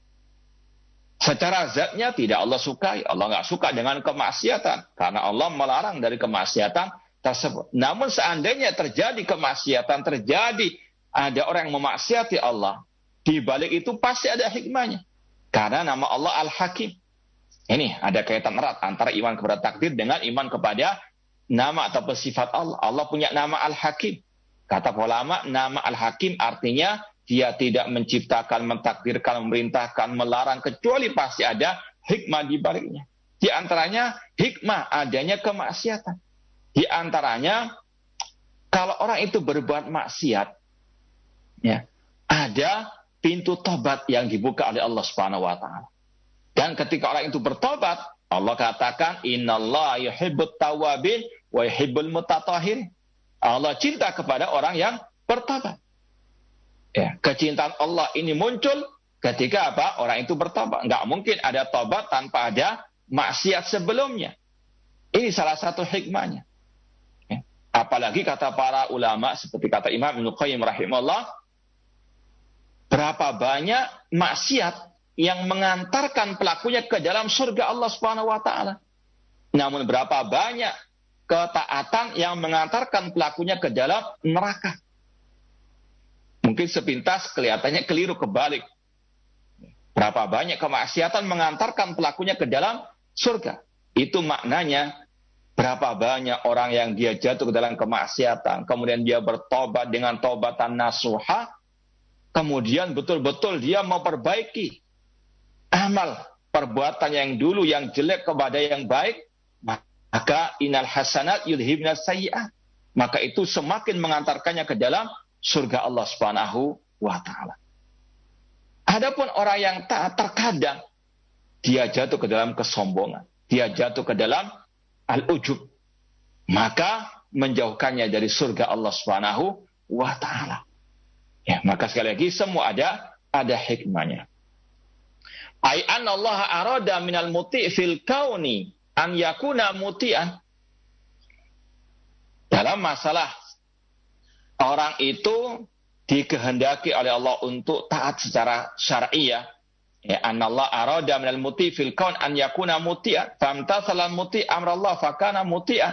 Secara zatnya tidak Allah sukai. Allah nggak suka dengan kemaksiatan, karena Allah melarang dari kemaksiatan tersebut. Namun seandainya terjadi kemaksiatan, terjadi ada orang yang memaksiati Allah, di balik itu pasti ada hikmahnya. Karena nama Allah Al-Hakim. Ini ada kaitan erat antara iman kepada takdir dengan iman kepada nama atau sifat Allah. Allah punya nama Al-Hakim. Kata ulama, nama Al-Hakim artinya dia tidak menciptakan, mentakdirkan, memerintahkan, melarang, kecuali pasti ada hikmah di baliknya. Di antaranya hikmah adanya kemaksiatan. Di antaranya kalau orang itu berbuat maksiat, ya, ada pintu tobat yang dibuka oleh Allah Subhanahu wa taala. Dan ketika orang itu bertobat, Allah katakan, innallaha yuhibbut tawwabin wa yuhibbul mutatahhirin. Allah cinta kepada orang yang bertobat. Ya, kecintaan Allah ini muncul ketika apa? Orang itu bertobat. Enggak mungkin ada tobat tanpa ada maksiat sebelumnya. Ini salah satu hikmahnya. Ya. Apalagi kata para ulama, seperti kata Imam Ibnu Qayyim rahimahullah, berapa banyak maksiat yang mengantarkan pelakunya ke dalam surga Allah Subhanahu wa taala. Namun berapa banyak ketaatan yang mengantarkan pelakunya ke dalam neraka. Mungkin sepintas kelihatannya keliru, kebalik. Berapa banyak kemaksiatan mengantarkan pelakunya ke dalam surga. Itu maknanya berapa banyak orang yang dia jatuh ke dalam kemaksiatan, kemudian dia bertobat dengan tobatan nasuha, kemudian betul-betul dia memperbaiki amal perbuatan yang dulu yang jelek kepada yang baik, maka innal hasanat yudhibnas sayyi'at. Maka itu semakin mengantarkannya ke dalam surga Allah Subhanahu wa taala. Adapun orang yang taat, terkadang dia jatuh ke dalam kesombongan, dia jatuh ke dalam al-ujub, maka menjauhkannya dari surga Allah Subhanahu wa taala. Ya, maka sekali lagi semua ada hikmahnya. Ai anna Allah arada minal muti' fil kauni an yakuna muti'an. Dalam masalah orang itu dikehendaki oleh Allah untuk taat secara syar'iyah. Ya, anna Allah arada minal muti' fil kaun an yakuna muti'an. Famtathala muti' amrallah fakana muti'an.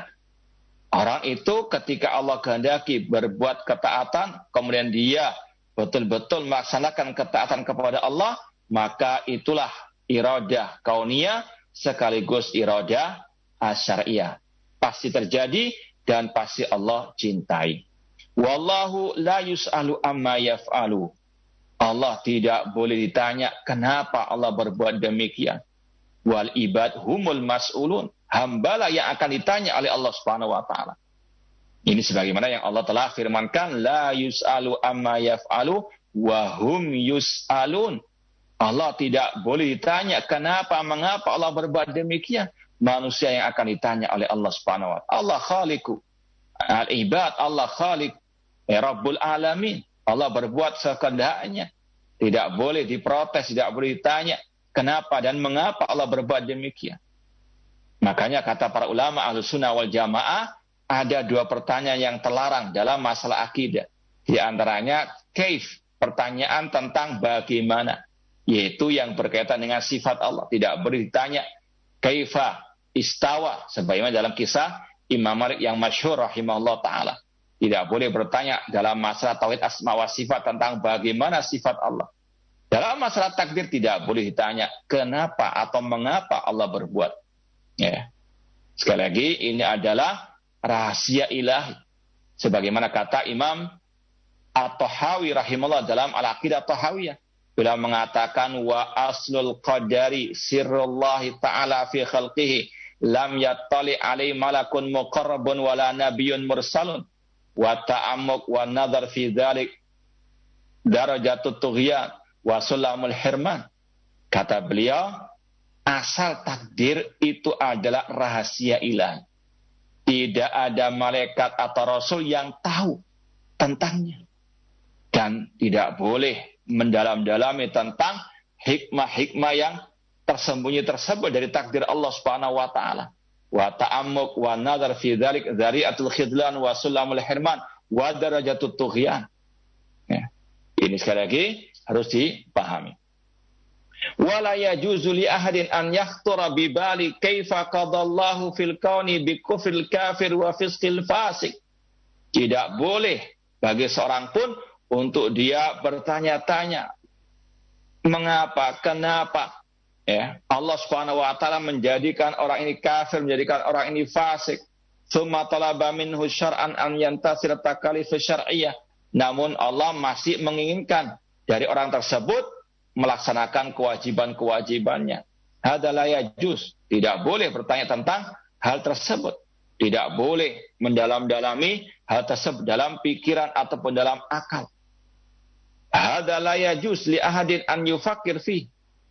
Orang itu ketika Allah kehendaki berbuat ketaatan, kemudian dia betul-betul melaksanakan ketaatan kepada Allah, maka itulah iradah kauniyah sekaligus iradah asyariyah. Pasti terjadi dan pasti Allah cintai. Wallahu la yus'alu amma yaf'alu. Allah tidak boleh ditanya kenapa Allah berbuat demikian. Wal ibad humul mas'ulun. Hambalah yang akan ditanya oleh Allah Subhanahu wa taala. Ini sebagaimana yang Allah telah firmankan, la yus'alu amma yaf'alu wa hum yus'alun. Allah tidak boleh ditanya kenapa, mengapa Allah berbuat demikian. Manusia yang akan ditanya oleh Allah Subhanahu wa taala. Allah khaliqu al-ibad, Allah khaliq Rabbul alamin. Allah berbuat sekehendaknya. Tidak boleh diprotes, tidak boleh ditanya kenapa dan mengapa Allah berbuat demikian. Makanya kata para ulama Ahlussunnah wal Jamaah, ada dua pertanyaan yang terlarang dalam masalah akidah. Di antaranya kaif, pertanyaan tentang bagaimana, yaitu yang berkaitan dengan sifat Allah. Tidak boleh ditanya kaifa istawa, sebagaimana dalam kisah Imam Malik yang masyhur rahimahullah ta'ala. Tidak boleh bertanya dalam masalah tauhid asma wa sifat tentang bagaimana sifat Allah. Dalam masalah takdir tidak boleh ditanya kenapa atau mengapa Allah berbuat. Ya. Sekali lagi ini adalah rahasia ilahi. Sebagaimana kata Imam At-Tahawi rahimahullah dalam Al-Aqidah Tahawiyah. Beliau mengatakan wa aslul qadari sirrullahi ta'ala fi khalqihi lam yattali alai malakun muqarrabun wala nabiyyun mursalun wa ta'ammuq wa nadhar fi dzalik darajatut tughyan wa sulamul hirman. Kata beliau, asal takdir itu adalah rahasia ilahi. Tidak ada malaikat atau rasul yang tahu tentangnya. Dan tidak boleh mendalam-dalami tentang hikmah-hikmah yang tersembunyi tersebut dari takdir Allah Subhanahu wa taala. Wa ta'ammuq wa nadhar fi dzalik dzari'atul khidlan wa sulamul hirman wa darajatut tughyan. Ya. Ini sekali lagi harus dipahami. Wala yajuzu li ahadin an yakhtura bi bali kaifa qadallahu fil kauni bi kufril kafir wa fisqil fasik. Tidak boleh bagi seorang pun untuk dia bertanya-tanya mengapa, kenapa ya Allah Subhanahu wa taala menjadikan orang ini kafir, menjadikan orang ini fasik. Tsumma talaba minhu syar'an an yantasir takalif syar'iyyah. Namun Allah masih menginginkan dari orang tersebut melaksanakan kewajiban-kewajibannya. Hadza la yajuz. Tidak boleh bertanya tentang hal tersebut. Tidak boleh mendalam-dalami hal tersebut dalam pikiran ataupun dalam akal. Hadza la yajuz li ahadin an yufakkir fi.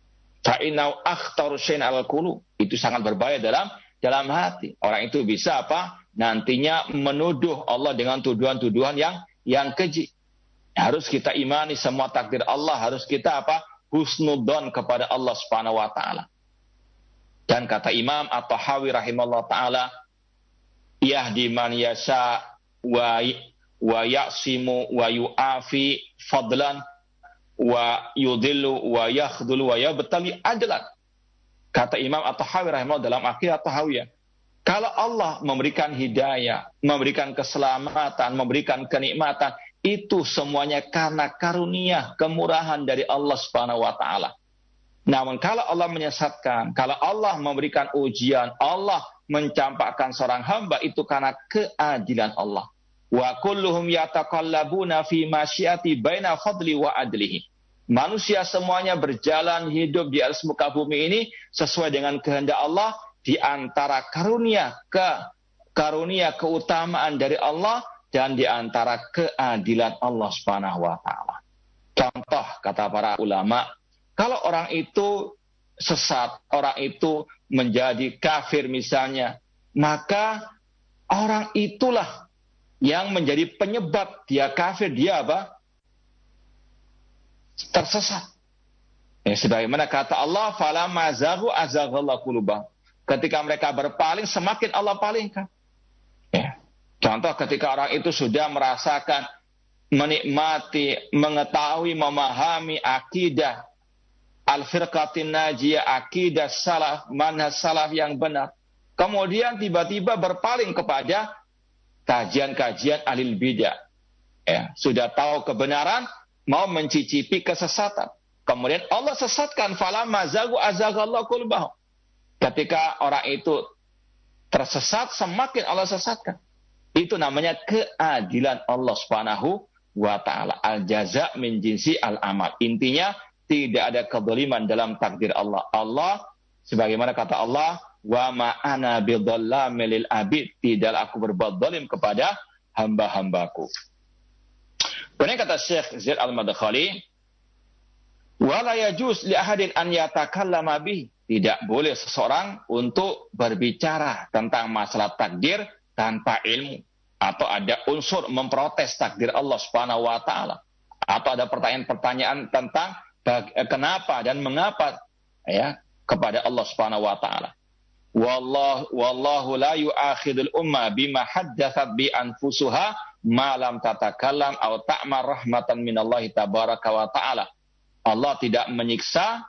Fa'inau akhtaru syai'in al-qulub. Itu sangat berbahaya dalam hati. Orang itu bisa nantinya menuduh Allah dengan tuduhan-tuduhan yang keji. Harus kita imani semua takdir Allah, harus kita husnudzon kepada Allah Subhanahu wa taala. Dan kata Imam At-Tahawi rahimahullah taala, yahdi man yasha wa ya'simu wa yu'afi fadlan wa yudhillu wa yakhdhulu wa yabtali adlan. Kata Imam At-Tahawi rahimahullah dalam Aqidah Tahawiyah, kalau Allah memberikan hidayah, memberikan keselamatan, memberikan kenikmatan, itu semuanya karena karunia, kemurahan dari Allah Subhanahu wa taala. Namun kalau Allah menyesatkan, kalau Allah memberikan ujian, Allah mencampakkan seorang hamba, itu karena keadilan Allah. Wa kulluhum yataqallabuna fi masyiati baina fadli wa adlihi. Manusia semuanya berjalan hidup di atas muka bumi ini sesuai dengan kehendak Allah, di antara karunia keutamaan dari Allah dan di antara keadilan Allah Subhanahu wa taala. Contoh kata para ulama, kalau orang itu sesat, orang itu menjadi kafir misalnya, maka orang itulah yang menjadi penyebab dia kafir, dia tersesat. Sebagaimana kata Allah, falamma zaghu azaghallahu qulubahum. Ketika mereka berpaling, semakin Allah palingkan. Contoh ketika orang itu sudah merasakan, menikmati, mengetahui, memahami akidah al-firqatin najiyah, akidah salaf, manhaj salaf yang benar. Kemudian tiba-tiba berpaling kepada kajian-kajian ahlul bidah. Sudah tahu kebenaran, mau mencicipi kesesatan. Kemudian Allah sesatkan, falamma zaghu azaghallahu qulubahum. Ketika orang itu tersesat, semakin Allah sesatkan. Itu namanya keadilan Allah Subhanahu wa taala. Al-jaza' min jinsi al-amal. Intinya tidak ada kezaliman dalam takdir Allah. Allah sebagaimana kata Allah, wa ma ana bidzallamin lil abid. Tidaklah aku berbuat zalim kepada hamba-hambaku. Kemudian kata Syekh Zaid Al-Madkhali, wa la yajuz li ahadin an yatakallama bihi. Tidak boleh seseorang untuk berbicara tentang masalah takdir tanpa ilmu, atau ada unsur memprotes takdir Allah Subhanahu wa taala, atau ada pertanyaan-pertanyaan tentang kenapa dan mengapa kepada Allah Subhanahu wa taala. Wallahu la yu'akhidul umma bima haddatsat bi anfusuha ma lam tatakallam aw ta'mar rahmatan minallahi tabaraka wa taala. Allah tidak menyiksa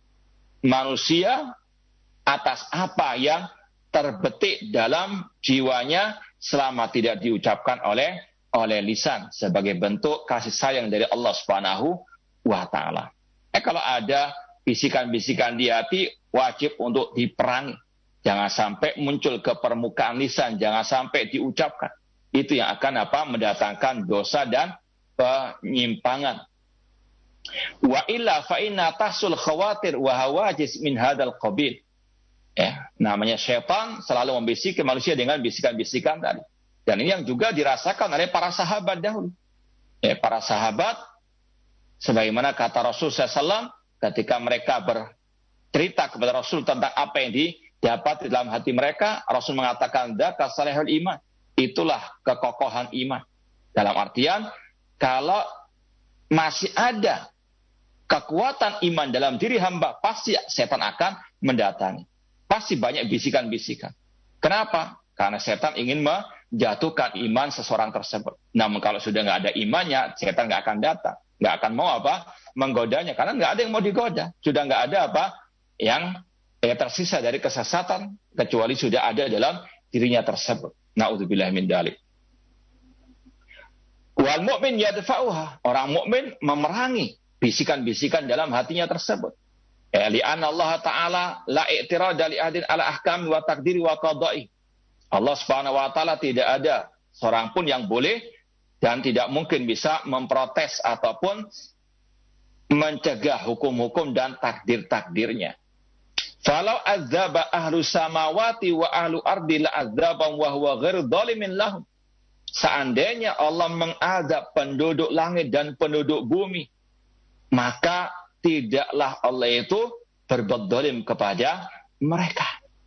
manusia atas apa yang terbetik dalam jiwanya selama tidak diucapkan oleh lisan, sebagai bentuk kasih sayang dari Allah Subhanahu wa taala. Kalau ada bisikan-bisikan di hati, wajib untuk diperangi. Jangan sampai muncul ke permukaan lisan, jangan sampai diucapkan. Itu yang akan mendatangkan dosa dan penyimpangan. Wa illa fa inna tahsul khawatir wa hawajis min hadzal qabil. Namanya syaitan selalu membisiki manusia dengan bisikan-bisikan tadi. Dan ini yang juga dirasakan oleh para sahabat dahulu. Para sahabat, sebagaimana kata Rasul SAW, ketika mereka bercerita kepada Rasul tentang apa yang didapat di dalam hati mereka, Rasul mengatakan, dzaka salihul iman. Itulah kekokohan iman. Dalam artian, kalau masih ada kekuatan iman dalam diri hamba, pasti setan akan mendatangi. Pasti banyak bisikan-bisikan. Kenapa? Karena setan ingin menjatuhkan iman seseorang tersebut. Namun kalau sudah nggak ada imannya, setan nggak akan datang. Nggak akan mau menggodanya. Karena nggak ada yang mau digoda. Sudah nggak ada yang tersisa dari kesesatan, kecuali sudah ada dalam dirinya tersebut. Na'udzubillah min dzalik. Wal mu'min yadfa'uha. Orang mukmin memerangi bisikan-bisikan dalam hatinya tersebut. Li'anna Allah Ta'ala la i'tirada li ahadin ala ahkam wa takdiri wa qada'i. Allah Subhanahu wa taala tidak ada seorang pun yang boleh dan tidak mungkin bisa memprotes ataupun mencegah hukum-hukum dan takdir-takdirnya. Falau adzaba ahlu samawati wa ahlu ardi la adzabam wa huwa ghairu dzalimin lahum. Seandainya Allah mengadab penduduk langit dan penduduk bumi, maka tidaklah Allah itu berbuat zalim kepada mereka.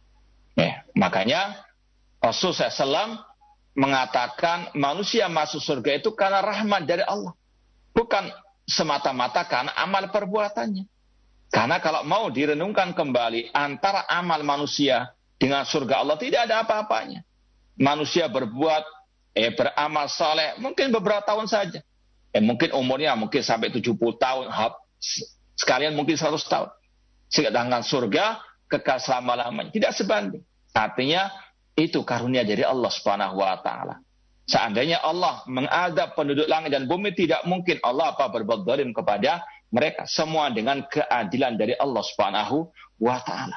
Makanya Rasulullah SAW mengatakan manusia masuk surga itu karena rahmat dari Allah, bukan semata-mata karena amal perbuatannya. Karena kalau mau direnungkan kembali antara amal manusia dengan surga Allah, tidak ada apa-apanya. Manusia berbuat, beramal saleh mungkin beberapa tahun saja. Mungkin umurnya mungkin sampai 70 tahun, sekalian mungkin 100 tahun. Sedangkan surga kekal selama-lamanya. Tidak sebanding. Artinya itu karunia dari Allah Subhanahu wa taala. Seandainya Allah mengadab penduduk langit dan bumi, tidak mungkin Allah berbuat zalim kepada mereka. Semua dengan keadilan dari Allah Subhanahu wa taala.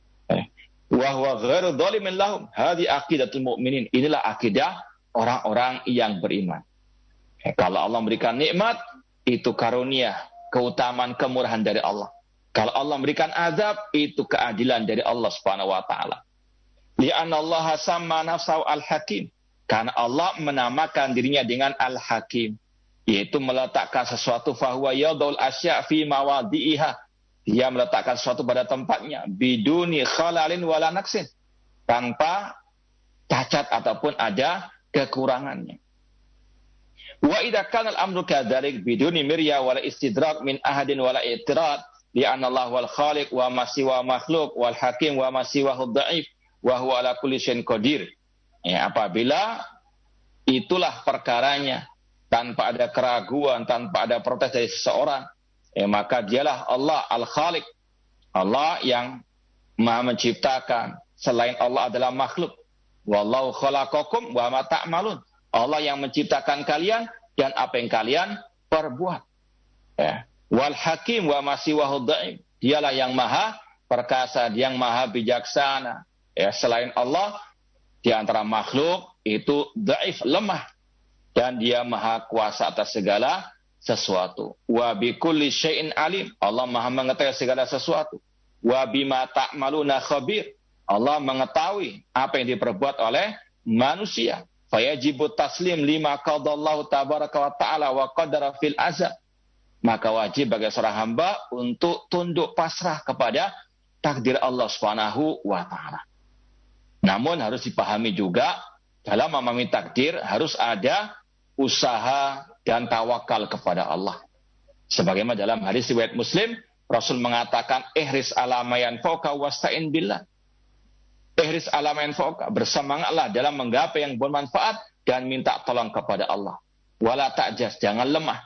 Wa huwa ghairu dzalimin lahum. Hadi aqidatul mu'minin. Inilah akidah orang-orang yang beriman. Kalau Allah memberikan nikmat, itu karunia, keutamaan, kemurahan dari Allah. Kalau Allah memberikan azab, itu keadilan dari Allah Subhanahu wa taala. Li'anna Allah samma nafsahu al-hakim. Karena Allah menamakan dirinya dengan al-hakim, yaitu meletakkan sesuatu fahuwa yadul asya' fi mawadi'iha. Dia meletakkan sesuatu pada tempatnya biduni khalalin wala naqsin, tanpa cacat ataupun ada kekurangannya. Wa idza kana al-amru kadzalik biduni mirya wala istidrak min ahadin wala i'tirad li'anna Allah wal khaliq wa ma siwa makhluq wal hakim wa ma siwahu dhaif wa huwa ala kulli syai'in qadir. Apabila itulah perkaranya, tanpa ada keraguan, tanpa ada protes dari seseorang, maka dialah Allah Al-Khaliq, Allah yang Maha menciptakan. Selain Allah adalah makhluk. Wallahu khalaqakum wa ma ta'malun. Allah yang menciptakan kalian dan apa yang kalian perbuat. Wal hakim wa ma siwahu dhaif. Dialah yang Maha perkasa, yang Maha bijaksana. Selain Allah, di antara makhluk itu dhaif, lemah, dan dia Maha kuasa atas segala sesuatu. Wa bi kulli syai'in alim. Allah Maha mengetahui segala sesuatu. Wa bima ta'maluna khabir. Allah mengetahui apa yang diperbuat oleh manusia. Fayajibu taslim lima qadallahu tabaraka wa ta'ala wa qadara fil azab. Maka wajib bagi seorang hamba untuk tunduk pasrah kepada takdir Allah Subhanahu wa taala. Namun harus dipahami juga, dalam memahami takdir harus ada usaha dan tawakal kepada Allah. Sebagaimana dalam hadis riwayat Muslim, Rasul mengatakan, ihris ala ma yanfa'uka wasta'in billah. Ihris ala ma yanfa'uka, bersemangatlah dalam menggapai yang bermanfaat dan minta tolong kepada Allah. Wala ta'jaz, jangan lemah.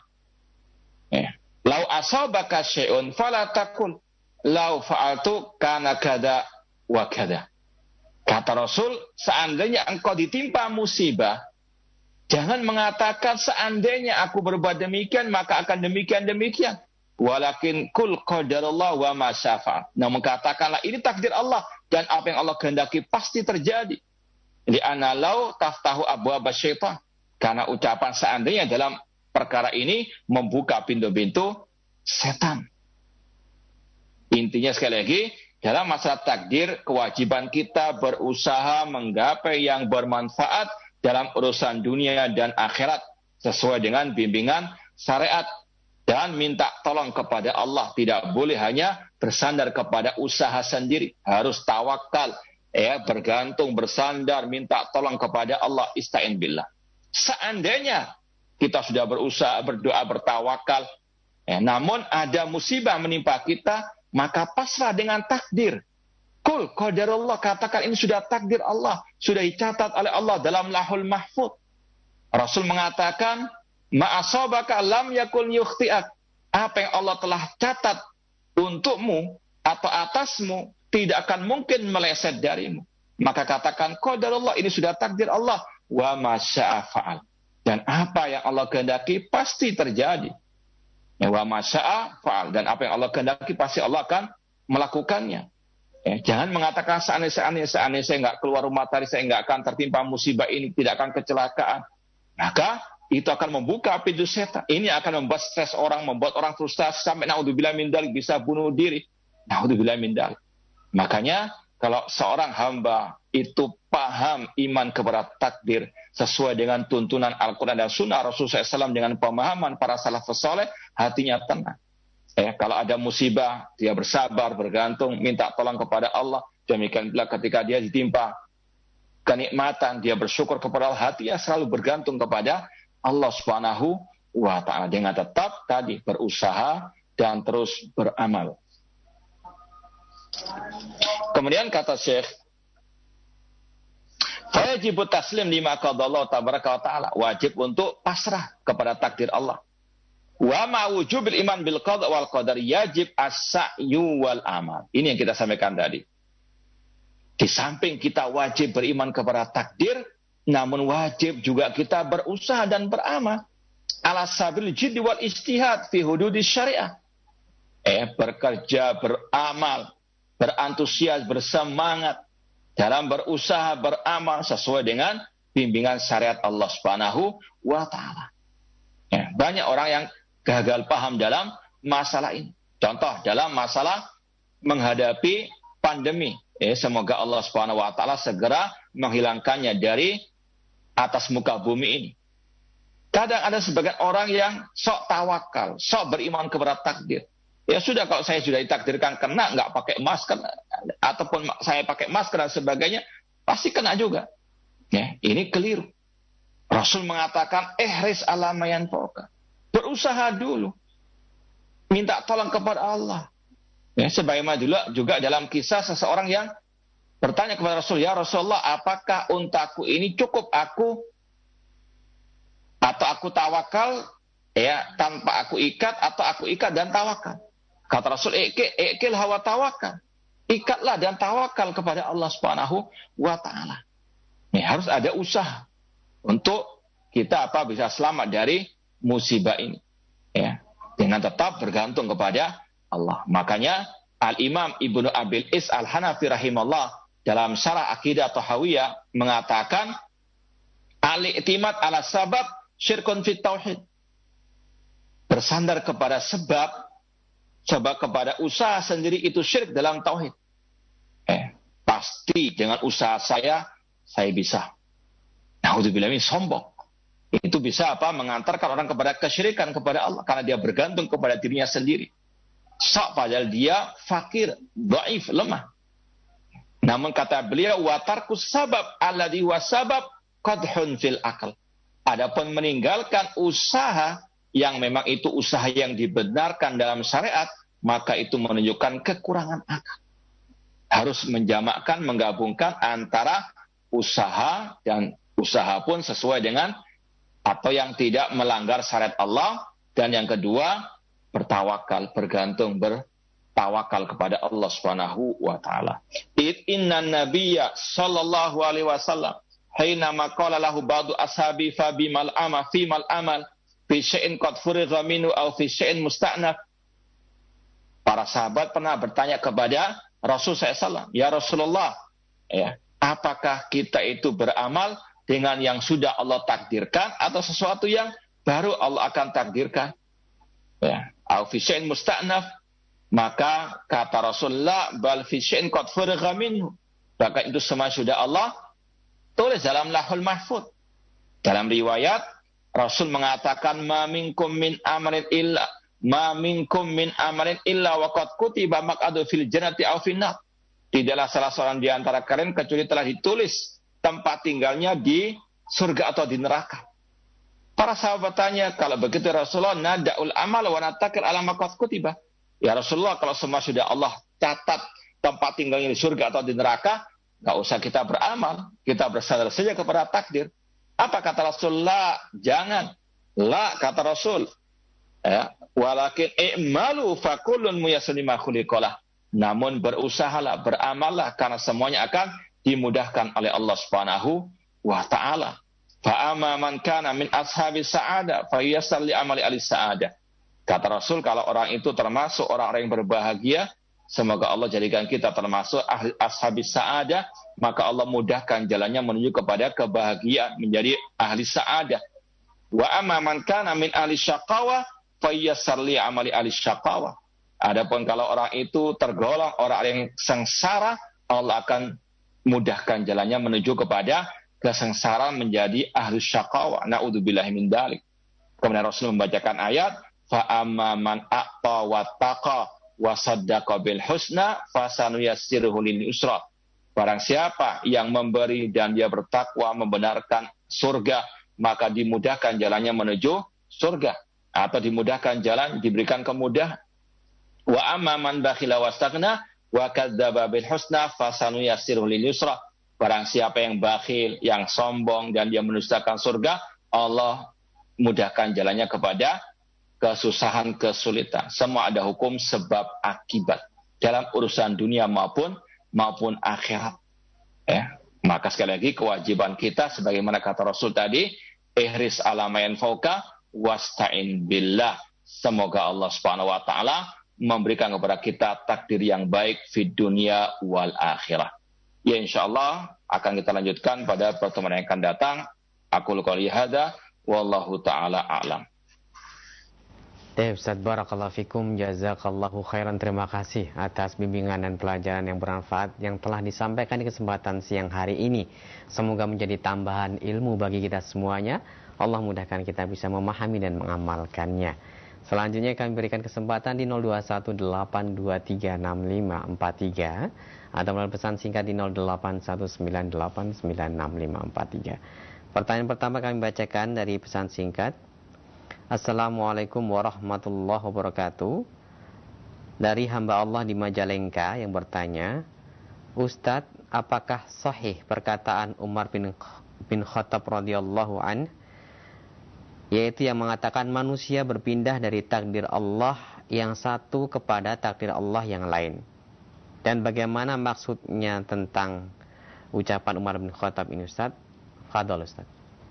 Lau asabaka syai'un fala taqul lau fa'altu kana kada wa kada. Kata Rasul, seandainya engkau ditimpa musibah, jangan mengatakan seandainya aku berbuat demikian, maka akan demikian-demikian. Walakin kul qadarullah wa ma syafa'. Namun katakanlah ini takdir Allah, dan apa yang Allah kehendaki pasti terjadi. Li'anna law taftahu abwaaba syaitan. Karena ucapan seandainya dalam perkara ini membuka pintu-pintu setan. Intinya sekali lagi, dalam masalah takdir, kewajiban kita berusaha menggapai yang bermanfaat dalam urusan dunia dan akhirat sesuai dengan bimbingan syariat dan minta tolong kepada Allah. Tidak boleh hanya bersandar kepada usaha sendiri, harus tawakal, bergantung, bersandar, minta tolong kepada Allah, ista'in billah. Seandainya kita sudah berusaha, berdoa, bertawakal, namun ada musibah menimpa kita, maka pasrah dengan takdir. Kul qadarullah, katakan ini sudah takdir Allah, sudah dicatat oleh Allah dalam Lahul Mahfuz. Rasul mengatakan, ma asabaka lam yakun yukhti'ak. Apa yang Allah telah catat untukmu atau atasmu tidak akan mungkin meleset darimu. Maka katakan qadarullah, ini sudah takdir Allah, wa ma syaa fa'al. Dan apa yang Allah kehendaki pasti terjadi. Wa ma syaa fa'al, dan apa yang Allah kehendaki pasti Allah akan melakukannya. Jangan mengatakan seandainya saya nggak keluar rumah tadi, saya nggak akan tertimpa musibah ini, tidak akan kecelakaan. Maka itu akan membuka pintu setan. Ini akan membuat stres orang, membuat orang frustasi sampai naudzubillah min dzalik, bisa bunuh diri. Naudzubillah min dzalik. Makanya kalau seorang hamba itu paham iman kepada takdir sesuai dengan tuntunan Al-Quran dan Sunnah Rasulullah SAW dengan pemahaman para salafus saleh, hatinya tenang. Kalau ada musibah, dia bersabar, bergantung, minta tolong kepada Allah. Demikian pula ketika dia ditimpa kenikmatan, dia bersyukur kepada Allah, hatinya selalu bergantung kepada Allah Subhanahu wa ta'ala. Dengan tetap tadi berusaha dan terus beramal. Kemudian kata Syekh, wajib taslim lima qadallahu tabaraka wa ta'ala. Wajib untuk pasrah kepada takdir Allah. Wa ma wujubil iman bil qada wal qadar yajib as-sa'yu wal amal. Ini yang kita sampaikan tadi. Di samping kita wajib beriman kepada takdir, namun wajib juga kita berusaha dan beramal. Ala sabil jiddi wal ijtihad fi hududis syariah. Bekerja, beramal, berantusias, bersemangat dalam berusaha beramal sesuai dengan bimbingan syariat Allah Subhanahu wa ta'ala. Banyak orang yang gagal paham dalam masalah ini. Contoh dalam masalah menghadapi pandemi. Semoga Allah Subhanahu wa ta'ala segera menghilangkannya dari atas muka bumi ini. Kadang ada sebagian orang yang sok tawakal, sok beriman kepada takdir. Ya sudah, kalau saya sudah ditakdirkan kena, nggak pakai masker, ataupun saya pakai masker dan sebagainya, pasti kena juga. Ini keliru. Rasul mengatakan, ihris ala ma yanfa'uka. Berusaha dulu. Minta tolong kepada Allah. Sebagaimana juga dalam kisah seseorang yang bertanya kepada Rasul, ya Rasulullah, apakah untaku ini cukup aku atau aku tawakal tanpa aku ikat, atau aku ikat dan tawakal? Kata Rasul, ikil hawa tawakal. Ikatlah dan tawakal kepada Allah Subhanahu wa ta'ala. Harus ada usaha untuk kita bisa selamat dari musibah ini. Dengan tetap bergantung kepada Allah. Makanya Al-Imam Ibnu Abil Is Al-Hanafi rahimahullah dalam Syarah Aqidah Tahawiyah mengatakan, al-i'timad ala sabab syirkun fit tauhid. Bersandar kepada sebab, coba kepada usaha sendiri itu syirik dalam tauhid. Pasti dengan usaha saya bisa. Naudzubillah, ini sombong. Itu bisa mengantarkan orang kepada kesyirikan kepada Allah karena dia bergantung kepada dirinya sendiri. Padahal dia fakir, dhaif, lemah. Namun kata beliau, wa tarkus sabab alladhi wa sabab qadhun fil aql. Adapun meninggalkan usaha yang memang itu usaha yang dibenarkan dalam syariat, maka itu menunjukkan kekurangan akal. Harus menjamakkan, menggabungkan antara usaha dan usaha pun sesuai dengan atau yang tidak melanggar syariat Allah, dan yang kedua bertawakal, bergantung, bertawakal kepada Allah Subhanahu wa ta'ala. Inna nabiyya sallallahu alaihi wasallam hina maqala lahu ba'du ashabi fa bimal amal fi syai'in qad furigha minhu aw fi syai'in musta'naf. Para sahabat pernah bertanya kepada Rasul SAW, ya Rasulullah, apakah kita itu beramal dengan yang sudah Allah takdirkan atau sesuatu yang baru Allah akan takdirkan? Aw fi syai'in musta'naf. Maka kata Rasulullah, bal fi syai'in qad furigha minhu. Bahkan itu semua sudah Allah tulis dalam Lauhul Mahfuz. Dalam riwayat Rasul mengatakan, ma minkum min amrin illa wa qad kutiba maq'adu fil jannati aw fin nar. Tidaklah salah seorang di antara kalian kecuali telah ditulis tempat tinggalnya di surga atau di neraka. Para sahabat tanya, kalau begitu Rasulullah, nada'ul amal wa natakil ala ma qad kutiba. Ya Rasulullah, kalau semua sudah Allah catat tempat tinggalnya di surga atau di neraka, enggak usah kita beramal, kita bersandar saja kepada takdir. Apa kata Rasulullah? Jangan. La, kata Rasul. Walakin i'malu fakullun muyassarun lima khuliqalah. Namun berusahalah, beramallah, karena semuanya akan dimudahkan oleh Allah Subhanahu wa ta'ala. Fa'ama man kana min ashabi sa'ada fa yassar li amali ahli sa'ada. Kata Rasul, kalau orang itu termasuk orang-orang yang berbahagia, semoga Allah jadikan kita termasuk ashabi sa'ada, maka Allah mudahkan jalannya menuju kepada kebahagiaan, menjadi ahli sa'adah. Wa amma man kana min ahli syaqawa fa yassar li amali ahli syaqawa. Adapun kalau orang itu tergolong orang yang sengsara, Allah akan mudahkan jalannya menuju kepada kesengsaraan, menjadi ahli syaqawa. Na'udzubillahi min dzalik. Kemudian Rasul membacakan ayat, fa amma man a'ta wattaqa wa saddaqa bil husna fasanuyassiruhu lil yusra. Barang siapa yang memberi dan dia bertakwa membenarkan surga, maka dimudahkan jalannya menuju surga, atau dimudahkan jalan, diberikan kemudahan. Wa amma man bakhila wastaghna wa kadzdzaba bil husna fasanuyassiruhu lil yusra. Barang siapa yang bakhil, yang sombong dan dia mendustakan surga, Allah mudahkan jalannya kepada kesusahan, kesulitan. Semua ada hukum sebab akibat dalam urusan dunia maupun akhirat. Ya. Maka sekali lagi kewajiban kita sebagaimana kata Rasul tadi, ihris ala ma yanfauka wasta'in billah. Semoga Allah Subhanahu wa taala memberikan kepada kita takdir yang baik fid dunya wal akhirah. Ya, insyaallah akan kita lanjutkan pada pertemuan yang akan datang. Aku qouli hadza wallahu taala a'lam. Ustaz, barakallahu fikum, jazakallahu khairan. Terima kasih atas bimbingan dan pelajaran yang bermanfaat yang telah disampaikan di kesempatan siang hari ini. Semoga menjadi tambahan ilmu bagi kita semuanya. Allah mudahkan kita bisa memahami dan mengamalkannya. Selanjutnya kami berikan kesempatan di 0218236543 atau melalui pesan singkat di 0819896543. Pertanyaan pertama kami bacakan dari pesan singkat. Assalamualaikum warahmatullahi wabarakatuh. Dari hamba Allah di Majalengka yang bertanya, Ustadz, apakah sahih perkataan Umar bin Khattab radhiyallahu an, yaitu yang mengatakan manusia berpindah dari takdir Allah yang satu kepada takdir Allah yang lain? Dan bagaimana maksudnya tentang ucapan Umar bin Khattab ini, Ustaz? Fadhol, Ustaz.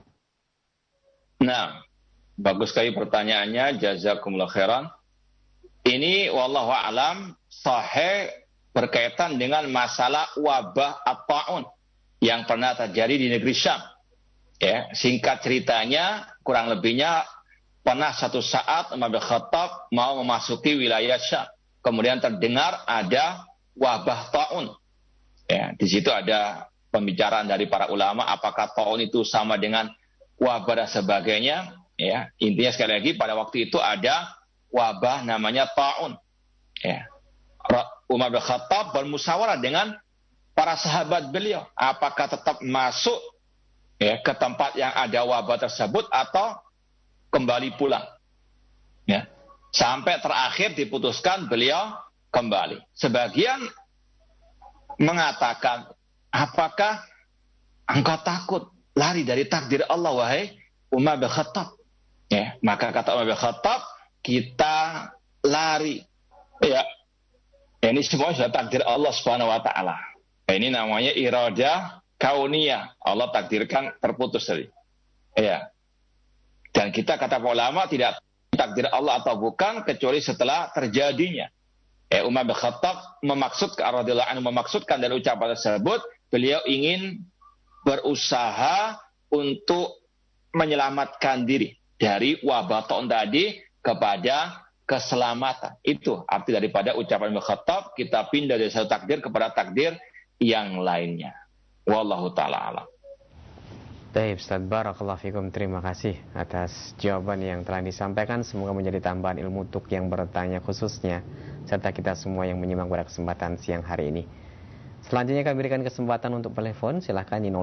Nah, bagus sekali pertanyaannya, jazakumullah khairan. Ini wallahu a'lam sahih berkaitan dengan masalah wabah at-ta'un yang pernah terjadi di negeri Syam. Ya, singkat ceritanya, kurang lebihnya pernah satu saat Umar bin Khattab mau memasuki wilayah Syam. Kemudian terdengar ada wabah ta'un. Ya, di situ ada pembicaraan dari para ulama apakah ta'un itu sama dengan wabah dan sebagainya. Ya, intinya sekali lagi pada waktu itu ada wabah namanya ta'un. Ya. Umar bin Khattab bermusyawarah dengan para sahabat beliau, apakah tetap masuk ya ke tempat yang ada wabah tersebut atau kembali pulang. Ya. Sampai terakhir diputuskan beliau kembali. Sebagian mengatakan, apakah engkau takut lari dari takdir Allah, wahai Umar bin Khattab? Ya, maka kata Umar bin Khattab, kita lari. Ya, ini semua sudah takdir Allah Subhanahu wa taala. Ini namanya iradah kauniyah. Allah takdirkan terputus tadi. Ya. Dan kita kata ulama tidak takdir Allah atau bukan kecuali setelah terjadinya. Umar bin Khattab memaksudkan dari ucapan tersebut, beliau ingin berusaha untuk menyelamatkan diri dari wabah ta'un tadi kepada keselamatan. Itu arti daripada ucapan Umar bin Khattab, kita pindah dari satu takdir kepada takdir yang lainnya. Wallahu ta'ala alam. Baik, Ustaz, barakallahu fikum. Terima kasih atas jawaban yang telah disampaikan. Semoga menjadi tambahan ilmu untuk yang bertanya khususnya, serta kita semua yang menyimak pada kesempatan siang hari ini. Selanjutnya kami berikan kesempatan untuk telepon. Silahkan di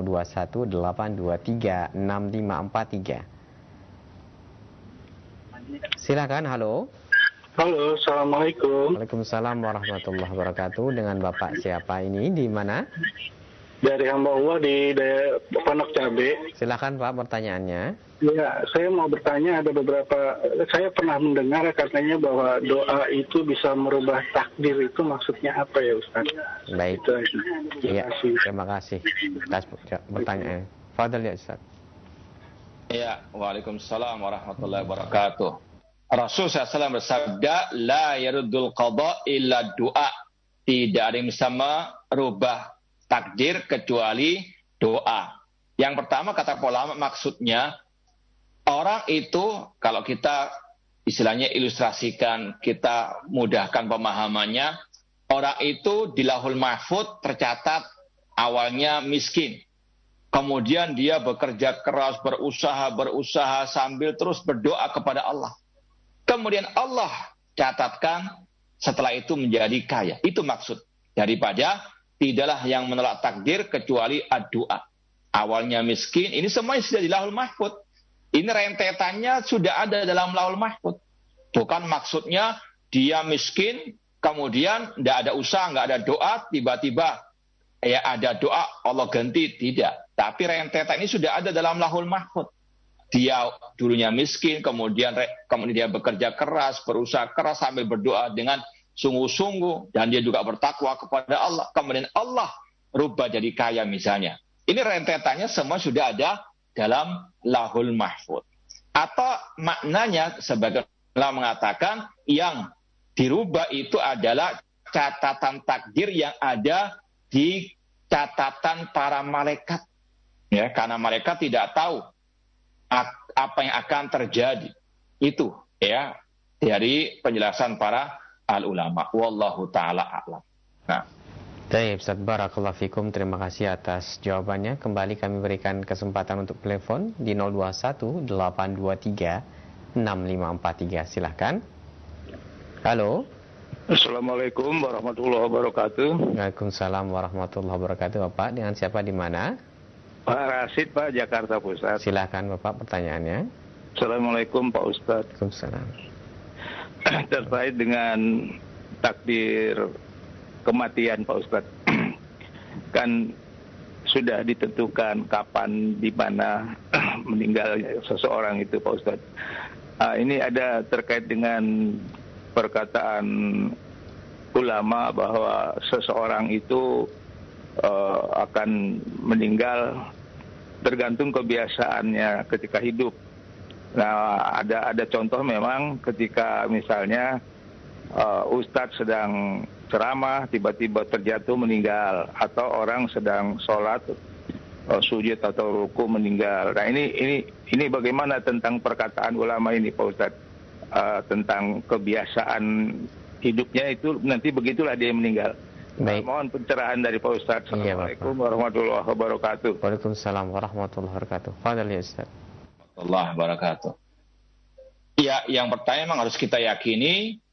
0218236543. Silahkan, halo. Halo, Assalamualaikum. Waalaikumsalam warahmatullahi wabarakatuh. Dengan Bapak siapa ini? Di mana? Dari hamba Allah di Pondok Cabe. Silakan Pak, pertanyaannya. Ya, saya mau bertanya, ada beberapa, saya pernah mendengar katanya bahwa doa itu bisa merubah takdir, itu maksudnya apa ya Ustaz? Baik. Iya, terima kasih atas pertanyaannya. Fadhil ya Ustaz. Ya, waalaikumsalam warahmatullahi wabarakatuh. Rasul SAW bersabda, la yaruddul qada illa doa. Tidak ada yang bisa merubah takdir kecuali doa. Yang pertama kata ulama maksudnya, orang itu kalau kita istilahnya ilustrasikan, kita mudahkan pemahamannya, orang itu di Lauhul Mahfuz tercatat awalnya miskin. Kemudian dia bekerja keras, berusaha sambil terus berdoa kepada Allah. Kemudian Allah catatkan setelah itu menjadi kaya. Itu maksud daripada tidaklah yang menolak takdir kecuali doa. Awalnya miskin, ini semuanya sudah di Lauhul Mahfuz. Ini rentetannya sudah ada dalam Lauhul Mahfuz. Bukan maksudnya dia miskin, kemudian tidak ada usaha, nggak ada doa, tiba-tiba ya ada doa, Allah ganti. Tidak. Tapi rentetan ini sudah ada dalam Lauhul Mahfuz. Dia dulunya miskin, kemudian dia bekerja keras, berusaha keras sambil berdoa dengan sungguh-sungguh, dan dia juga bertakwa kepada Allah. Kemudian Allah rubah jadi kaya misalnya. Ini rentetannya semua sudah ada dalam Lauhul Mahfuz. Atau maknanya sebagian ulama mengatakan yang dirubah itu adalah catatan takdir yang ada di catatan para malaikat. Ya, karena mereka tidak tahu apa yang akan terjadi. Itu ya dari penjelasan para al-ulama. Wallahu ta'ala a'lam. Nah. Baik, Ustaz, barakallahu fikum. Terima kasih atas jawabannya. Kembali kami berikan kesempatan untuk telepon di 0218236543. Silahkan. Halo. Assalamualaikum warahmatullahi wabarakatuh. Waalaikumsalam warahmatullahi wabarakatuh. Bapak, dengan siapa di mana? Pak Rasid, Pak, Jakarta Pusat. Silahkan Bapak, pertanyaannya. Assalamualaikum Pak Ustadz. Waalaikumsalam. Terkait dengan takdir kematian Pak Ustadz, kan sudah ditentukan kapan, di mana meninggal seseorang itu Pak Ustadz. Ini ada terkait dengan perkataan ulama bahwa seseorang itu akan meninggal tergantung kebiasaannya ketika hidup. Nah, ada contoh memang ketika misalnya Ustadz sedang ceramah tiba-tiba terjatuh meninggal, atau orang sedang sholat sujud atau ruku meninggal. Nah, ini bagaimana tentang perkataan ulama ini Pak Ustadz, tentang kebiasaan hidupnya itu nanti begitulah dia meninggal. Baik. Mohon pencerahan dari Pak Ustadz. Assalamualaikum warahmatullahi wabarakatuh. Waalaikumsalam warahmatullahi wabarakatuh. Fadhil ya Ustaz. Allah wabarakatuh. Ya, yang pertama memang harus kita yakini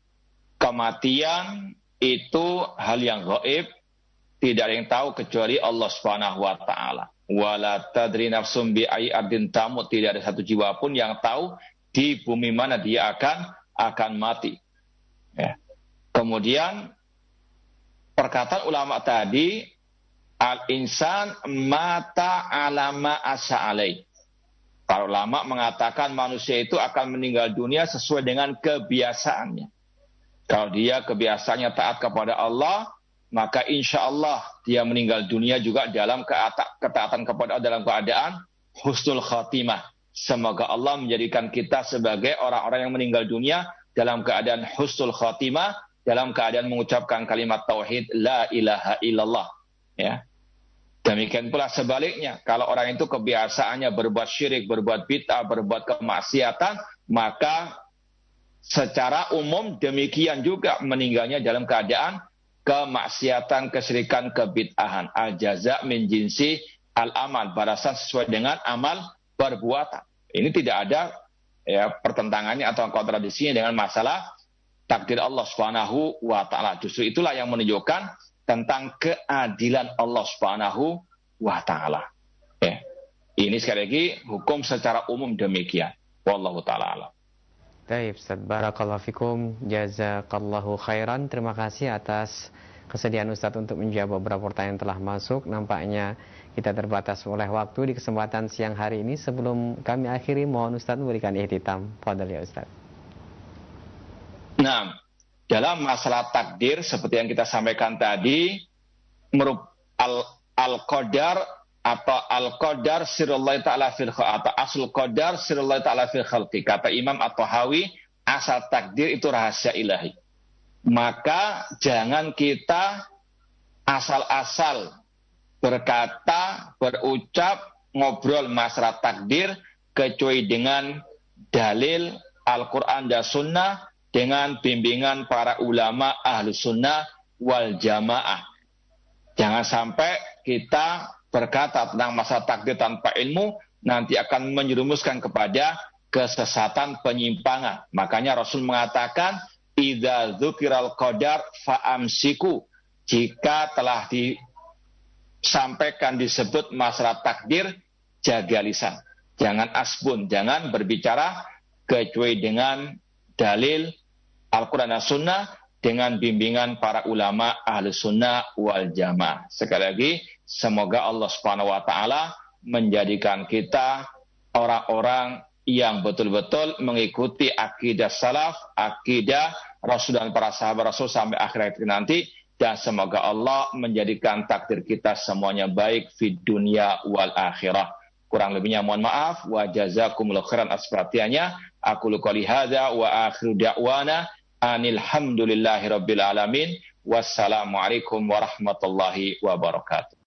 kematian itu hal yang gaib, tidak ada yang tahu kecuali Allah Subhanahu wa taala. Wala tadri nafsum bi ayyi ardin tamut, tidak ada satu jiwa pun yang tahu di bumi mana dia akan mati. Ya. Kemudian perkataan ulama tadi, al-insan mata alama asa alaih. Para ulama mengatakan manusia itu akan meninggal dunia sesuai dengan kebiasaannya. Kalau dia kebiasaannya taat kepada Allah, maka insya Allah dia meninggal dunia juga dalam ketaatan kepada Allah, dalam keadaan husnul khatimah. Semoga Allah menjadikan kita sebagai orang-orang yang meninggal dunia dalam keadaan husnul khatimah, dalam keadaan mengucapkan kalimat tauhid la ilaha illallah. Ya. Demikian pula sebaliknya, kalau orang itu kebiasaannya berbuat syirik, berbuat bid'ah, berbuat kemaksiatan, maka secara umum demikian juga meninggalnya dalam keadaan kemaksiatan, kesyirikan, kebid'ahan. Al-jaza' min jinsi al-amal, balasan sesuai dengan amal perbuatan. Ini tidak ada ya pertentangannya atau kontradisinya dengan masalah takdir Allah Subhanahu wa taala. Justru itulah yang menunjukkan tentang keadilan Allah Subhanahu wa taala. Ya. Ini sekali lagi hukum secara umum demikian. Wallahu taala alam. Baik, Ustaz, barakallahu fikum, jazakallahu khairan. Terima kasih atas kesediaan Ustaz untuk menjawab beberapa pertanyaan yang telah masuk. Nampaknya kita terbatas oleh waktu di kesempatan siang hari ini. Sebelum kami akhiri, mohon Ustaz memberikan ihtitam. Fadhal ya Ustaz. Nah, dalam masalah takdir seperti yang kita sampaikan tadi, al-qadar atau al-qadar sirrullahi ta'ala fil khalqi, atau asal qadar sirrullahi ta'ala fil khalqi. Kata Imam At-Tahawi, asal takdir itu rahasia ilahi. Maka jangan kita asal-asal berkata, berucap, ngobrol masalah takdir kecuali dengan dalil Al-Quran dan Sunnah, dengan bimbingan para ulama ahlu sunnah wal jamaah. Jangan sampai kita berkata tentang masalah takdir tanpa ilmu, nanti akan menjerumuskan kepada kesesatan, penyimpangan. Makanya Rasul mengatakan, idza dzukiral qadar fa'amsiku. Jika telah disampaikan, disebut masalah takdir, jaga lisan. Jangan asbun, jangan berbicara kecuali dengan dalil Al-Quran dan Sunnah, dengan bimbingan para ulama ahli sunnah wal jamaah. Sekali lagi, semoga Allah Subhanahu wa Ta'ala menjadikan kita orang-orang yang betul-betul mengikuti akidah salaf, akidah Rasul dan para sahabat Rasul sampai akhir hayat nanti, dan semoga Allah menjadikan takdir kita semuanya baik di dunia wal akhirah. Kurang lebihnya mohon maaf. Wa jazakumullahu khairan atas perhatiannya. Aku qouli hadza wa akhiru da'wana anil hamdulillahi rabbil alamin. Wassalamualaikum warahmatullahi wabarakatuh.